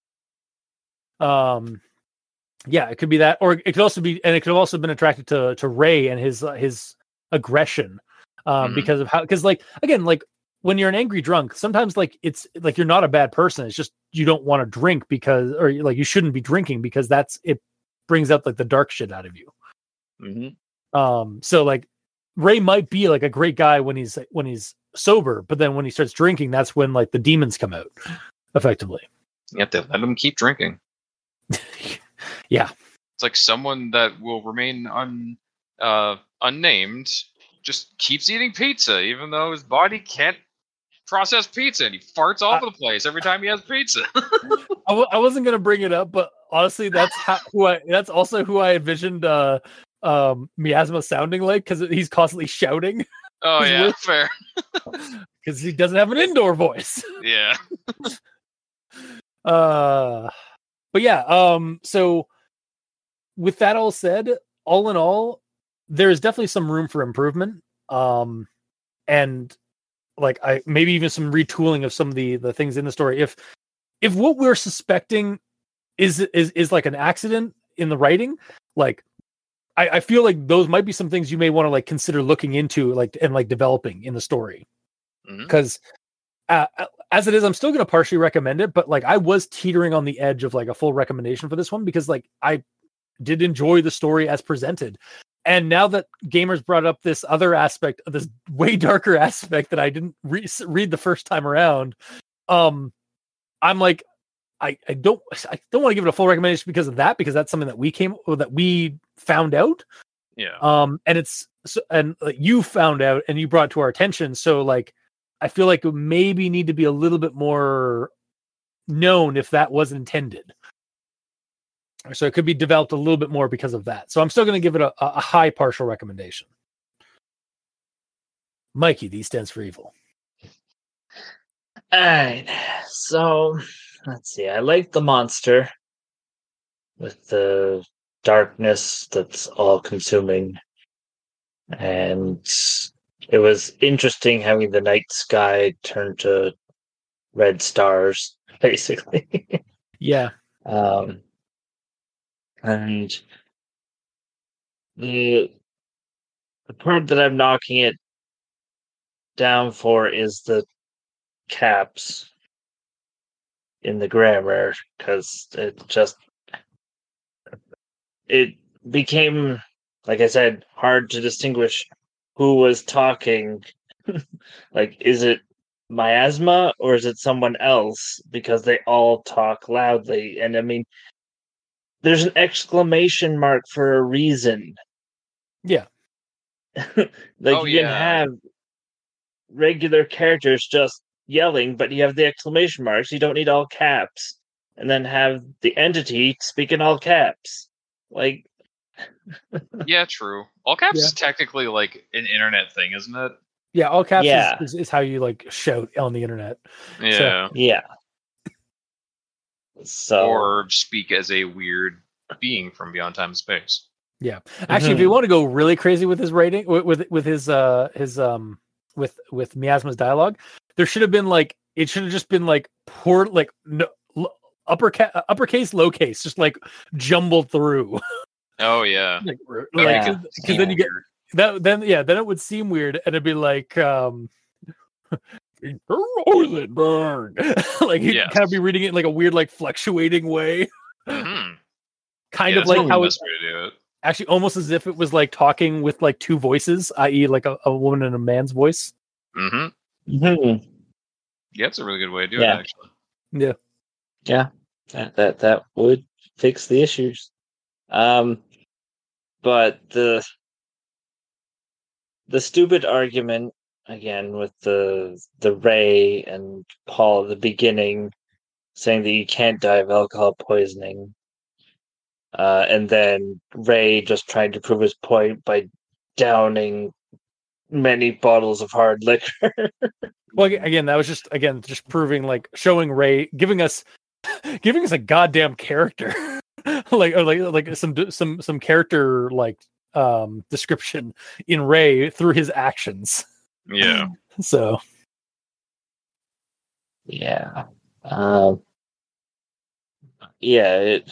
Speaker 3: Um, yeah, it could be that, or it could also be, and it could have also been attracted to to Ray and his uh, his aggression, um,
Speaker 4: Mhm.
Speaker 3: because of how, because like again, like when you're an angry drunk, sometimes like it's like you're not a bad person. It's just you don't want to drink because, or like you shouldn't be drinking because that's it brings out like the dark shit out of you.
Speaker 4: Mm-hmm.
Speaker 3: Um, so like Ray might be like a great guy when he's when he's sober, but then when he starts drinking, that's when like the demons come out, effectively.
Speaker 4: You have to let him keep drinking.
Speaker 3: Yeah.
Speaker 4: It's like someone that will remain un uh, unnamed just keeps eating pizza, even though his body can't process pizza, and he farts all
Speaker 3: I-
Speaker 4: over the place every time he has pizza.
Speaker 3: I, w- I wasn't gonna bring it up, but honestly, that's how, who I. That's also who I envisioned uh, um, Miasma sounding like because he's constantly shouting
Speaker 4: Oh
Speaker 3: He's
Speaker 4: yeah,
Speaker 3: weird.
Speaker 4: fair.
Speaker 3: because he doesn't have an indoor voice.
Speaker 4: Yeah.
Speaker 3: Uh, but yeah. Um. So, with that all said, all in all, there is definitely some room for improvement. Um, and like I maybe even some retooling of some of the the things in the story. If if what we're suspecting is is is like an accident in the writing, like I, I feel like those might be some things you may want to like consider looking into, like and like developing in the story.
Speaker 4: Mhm.
Speaker 3: Because uh, as it is, I'm still going to partially recommend it, but like I was teetering on the edge of like a full recommendation for this one because like I did enjoy the story as presented. And now that gamers brought up this other aspect, this way darker aspect that I didn't re- read the first time around, um, I'm like, I, I don't I don't want to give it a full recommendation because of that, because that's something that we came that we found out.
Speaker 4: Yeah.
Speaker 3: Um, and it's so, and like, you found out and you brought it to our attention. So like, I feel like it maybe need to be a little bit more known if that was intended. So it could be developed a little bit more because of that. So I'm still going to give it a, a high partial recommendation. Mikey, D stands for evil.
Speaker 1: All right. So let's see. I like the monster with the darkness that's all consuming. And it was interesting having the night sky turn to red stars, basically.
Speaker 3: Yeah.
Speaker 1: Um, and the the part that I'm knocking it down for is the caps in the grammar, because it just it became, like I said, hard to distinguish who was talking. Like, is it miasma or is it someone else? Because they all talk loudly, and I mean, there's an exclamation mark for a reason.
Speaker 3: Yeah.
Speaker 1: Like,
Speaker 4: Oh,
Speaker 1: you can
Speaker 4: yeah.
Speaker 1: have regular characters just yelling, but you have the exclamation marks. You don't need all caps. And then have the entity speak in all caps. Like,
Speaker 4: Yeah, true. All caps
Speaker 3: Yeah.
Speaker 4: is technically like an internet thing, isn't it?
Speaker 3: Yeah. All caps
Speaker 1: Yeah.
Speaker 3: is, is, is how you like shout on the internet.
Speaker 4: Yeah.
Speaker 1: yeah. So,
Speaker 4: Or speak as a weird being from beyond time and space.
Speaker 3: Yeah. Actually, if you want to go really crazy with his writing, with with, with his uh his um with with Miasma's dialogue, there should have been like it should have just been like poor like no, upper ca- uppercase lowercase just like jumbled through.
Speaker 4: Oh yeah.
Speaker 3: like
Speaker 1: Yeah.
Speaker 3: because then you get that then yeah then it would seem weird and it'd be like um burn like you
Speaker 4: Yes.
Speaker 3: kind of be reading it in like a weird like fluctuating way,
Speaker 4: Mm-hmm.
Speaker 3: kind
Speaker 4: Yeah,
Speaker 3: of
Speaker 4: that's
Speaker 3: like
Speaker 4: probably
Speaker 3: how
Speaker 4: the
Speaker 3: it's
Speaker 4: best way to do it.
Speaker 3: actually almost as if it was like talking with like two voices, that is like a, a woman and a man's voice.
Speaker 4: Mm-hmm.
Speaker 1: mhm.
Speaker 4: Yeah, it's a really good way to do
Speaker 1: Yeah.
Speaker 4: it, actually.
Speaker 3: Yeah.
Speaker 1: yeah, that, that that would fix the issues. Um, but the the stupid argument again with the the Ray and Paul at the beginning saying that you can't die of alcohol poisoning, uh, and then Ray just trying to prove his point by downing many bottles of hard liquor.
Speaker 3: Well, ag- again, that was just again just proving like showing Ray, giving us giving us a goddamn character, like or like like some some some character like um description in Ray through his actions.
Speaker 4: Yeah.
Speaker 3: So
Speaker 1: Yeah. Um, yeah, it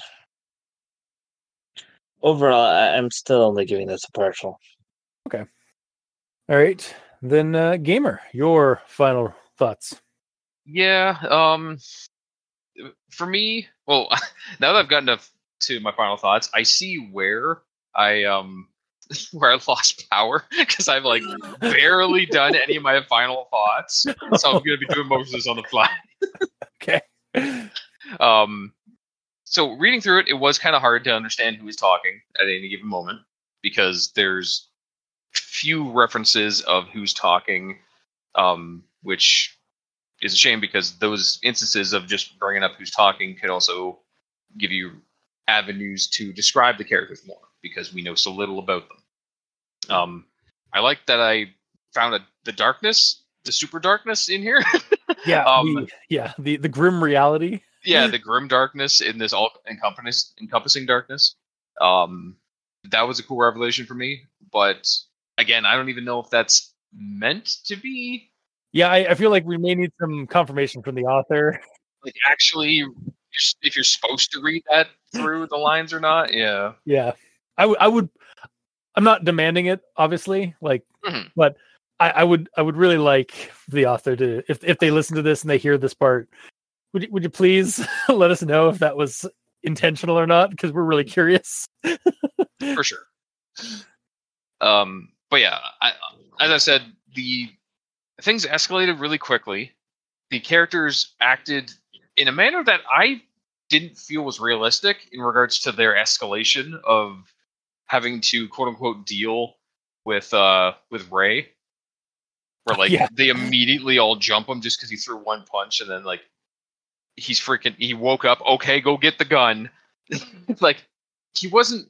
Speaker 1: overall I, I'm still only giving this a partial.
Speaker 3: all right, then uh, Gamer, your final thoughts.
Speaker 4: Yeah. Um. For me, well, now that I've gotten to, to my final thoughts, I see where I um where I lost power because I've like barely done any of my final thoughts, so I'm gonna be doing most of this on the fly.
Speaker 3: Okay.
Speaker 4: Um. So reading through it, it was kind of hard to understand who was talking at any given moment because there's few references of who's talking, um, which is a shame because those instances of just bringing up who's talking could also give you avenues to describe the characters more because we know so little about them. Um, I like that I found a, the darkness, the super darkness in here.
Speaker 3: Yeah.
Speaker 4: Um,
Speaker 3: the, yeah. The the grim reality.
Speaker 4: yeah, the grim darkness in this all encompass, encompassing darkness. Um, that was a cool revelation for me. But again, I don't even know if that's meant to be.
Speaker 3: Yeah, I, I feel like we may need some confirmation from the author.
Speaker 4: Like, actually, if you're supposed to read that through the lines or not. Yeah.
Speaker 3: Yeah, I would. I would. I'm not demanding it, obviously. Like,
Speaker 4: Mhm.
Speaker 3: but I, I would. I would really like the author to, if if they listen to this and they hear this part, would you, would you please let us know if that was intentional or not? Because we're really curious.
Speaker 4: For sure. Um, but yeah, I, as I said, the things escalated really quickly. The characters acted in a manner that I didn't feel was realistic in regards to their escalation of having to quote unquote deal with uh with Ray. Where like
Speaker 3: Yeah.
Speaker 4: they immediately all jump him just because he threw one punch, and then like he's freaking he woke up, okay, go get the gun. Like he wasn't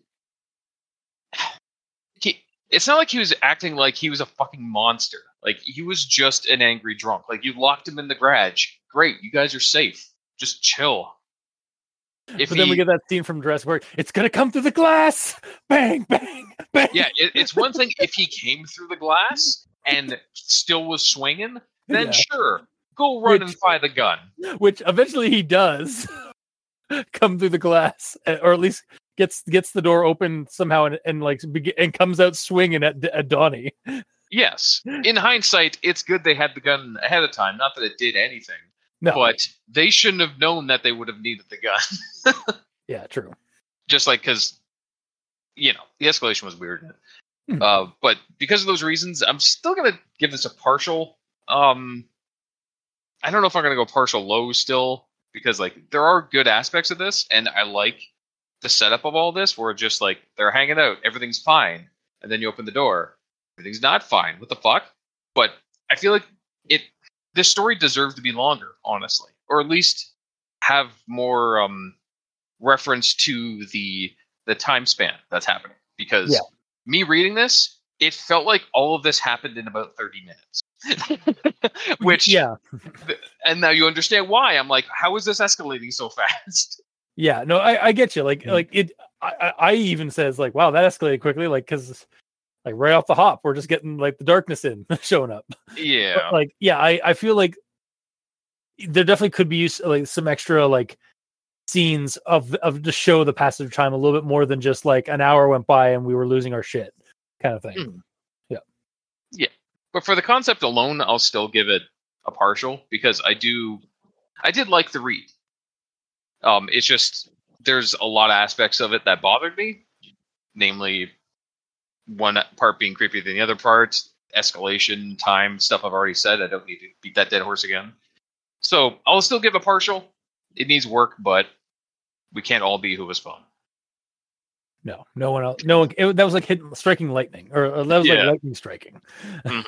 Speaker 4: he it's not like he was acting like he was a fucking monster. Like he was just an angry drunk. Like you locked him in the garage. Great, you guys are safe. Just chill. If
Speaker 3: But then
Speaker 4: he-
Speaker 3: we get that scene from Jurassic Park. It's gonna come through the glass. Bang, bang, bang.
Speaker 4: Yeah, it, it's one thing if he came through the glass and still was swinging, then
Speaker 3: Yeah.
Speaker 4: sure, go run
Speaker 3: Which-
Speaker 4: and fire the gun.
Speaker 3: Which eventually he does come through the glass, uh, or at least gets gets the door open somehow, and, and like beg- and comes out swinging at, at Donnie.
Speaker 4: Yes, in hindsight, it's good they had the gun ahead of time. Not that it did anything,
Speaker 3: No,
Speaker 4: but they shouldn't have known that they would have needed the gun.
Speaker 3: yeah, true.
Speaker 4: Just like because, you know, the escalation was weird.
Speaker 3: Hmm.
Speaker 4: Uh, but because of those reasons, I'm still gonna give this a partial. Um, I don't know if I'm gonna go partial low still, because like there are good aspects of this, and I like the setup of all this, where just like they're hanging out, everything's fine, and then you open the door, everything's not fine. What the fuck? But I feel like it. This story deserves to be longer, honestly, or at least have more um, reference to the the time span that's happening. Because
Speaker 3: Yeah.
Speaker 4: me reading this, it felt like all of this happened in about thirty minutes. Which,
Speaker 3: Yeah,
Speaker 4: and now you understand why. I'm like, how is this escalating so fast?
Speaker 3: yeah. No, I, I get you. Like,
Speaker 1: Mhm.
Speaker 3: like it. I, I I even says like, wow, that escalated quickly. Like, because like right off the hop, we're just getting like the darkness in showing up.
Speaker 4: Yeah.
Speaker 3: But, like, yeah, I I feel like there definitely could be use like some extra like scenes of of to show the passage of time a little bit more than just like an hour went by and we were losing our shit kind of thing.
Speaker 4: Mm. But for the concept alone, I'll still give it a partial, because I do, I did like the read. Um, it's just there's a lot of aspects of it that bothered me, namely one part being creepier than the other part, escalation, time, stuff I've already said. I don't need to beat that dead horse again. So I'll still give a partial. It needs work, but we can't all be who was fun.
Speaker 3: No, no one else. No one. It, that was like hitting, striking lightning, or, or that was
Speaker 4: Yeah.
Speaker 3: like lightning striking.
Speaker 4: Mhm.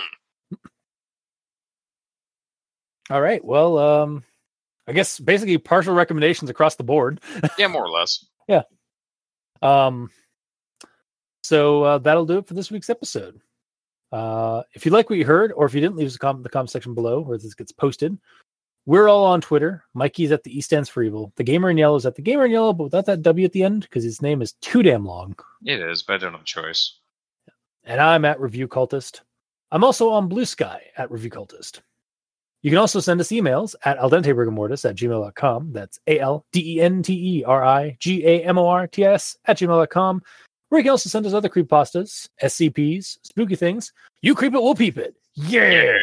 Speaker 3: All right. Well, um, I guess basically partial recommendations across the board.
Speaker 4: Yeah, more or less.
Speaker 3: Um, so uh, that'll do it for this week's episode. Uh, if you like what you heard, or if you didn't, leave us a comment in the comment section below where this gets posted. We're all on Twitter. Mikey's at the E stands for evil. The Gamer in Yellow is at the Gamer in Yellow, but without that W at the end because his name is too damn long.
Speaker 4: It is, but I don't have a choice.
Speaker 3: And I'm at Review Cultist. I'm also on Blue Sky at Review Cultist. You can also send us emails at aldenterigamortis at gmail dot com. That's A L D E N T E R I G A M O R T S at gmail dot com. Where you can also send us other creepypastas, S C Ps, spooky things. You creep it, we'll peep it. Yeah!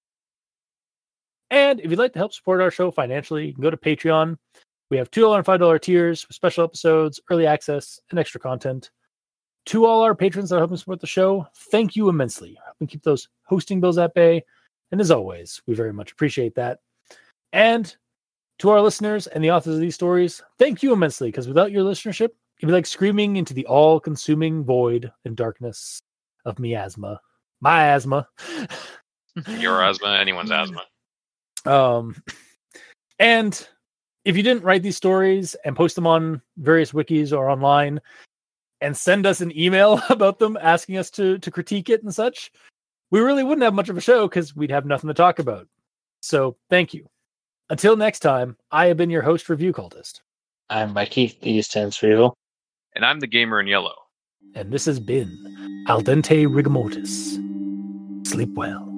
Speaker 3: And if you'd like to help support our show financially, you can go to Patreon. We have two dollars and five dollars tiers with special episodes, early access, and extra content. To all our patrons that are helping support the show, thank you immensely. Helping keep those hosting bills at bay. And as always, we very much appreciate that. And to our listeners and the authors of these stories, thank you immensely, because without your listenership, it'd be like screaming into the all-consuming void and darkness of miasma. Miasma.
Speaker 4: Your asthma, anyone's asthma.
Speaker 3: Um, and if you didn't write these stories and post them on various wikis or online and send us an email about them asking us to, to critique it and such, we really wouldn't have much of a show because we'd have nothing to talk about. So thank you. Until next time, I have been your host, Review Cultist.
Speaker 1: I'm Mikey. The E stands for evil.
Speaker 4: And I'm the Gamer in Yellow.
Speaker 3: And this has been Al Dente Rigamortis. Sleep well.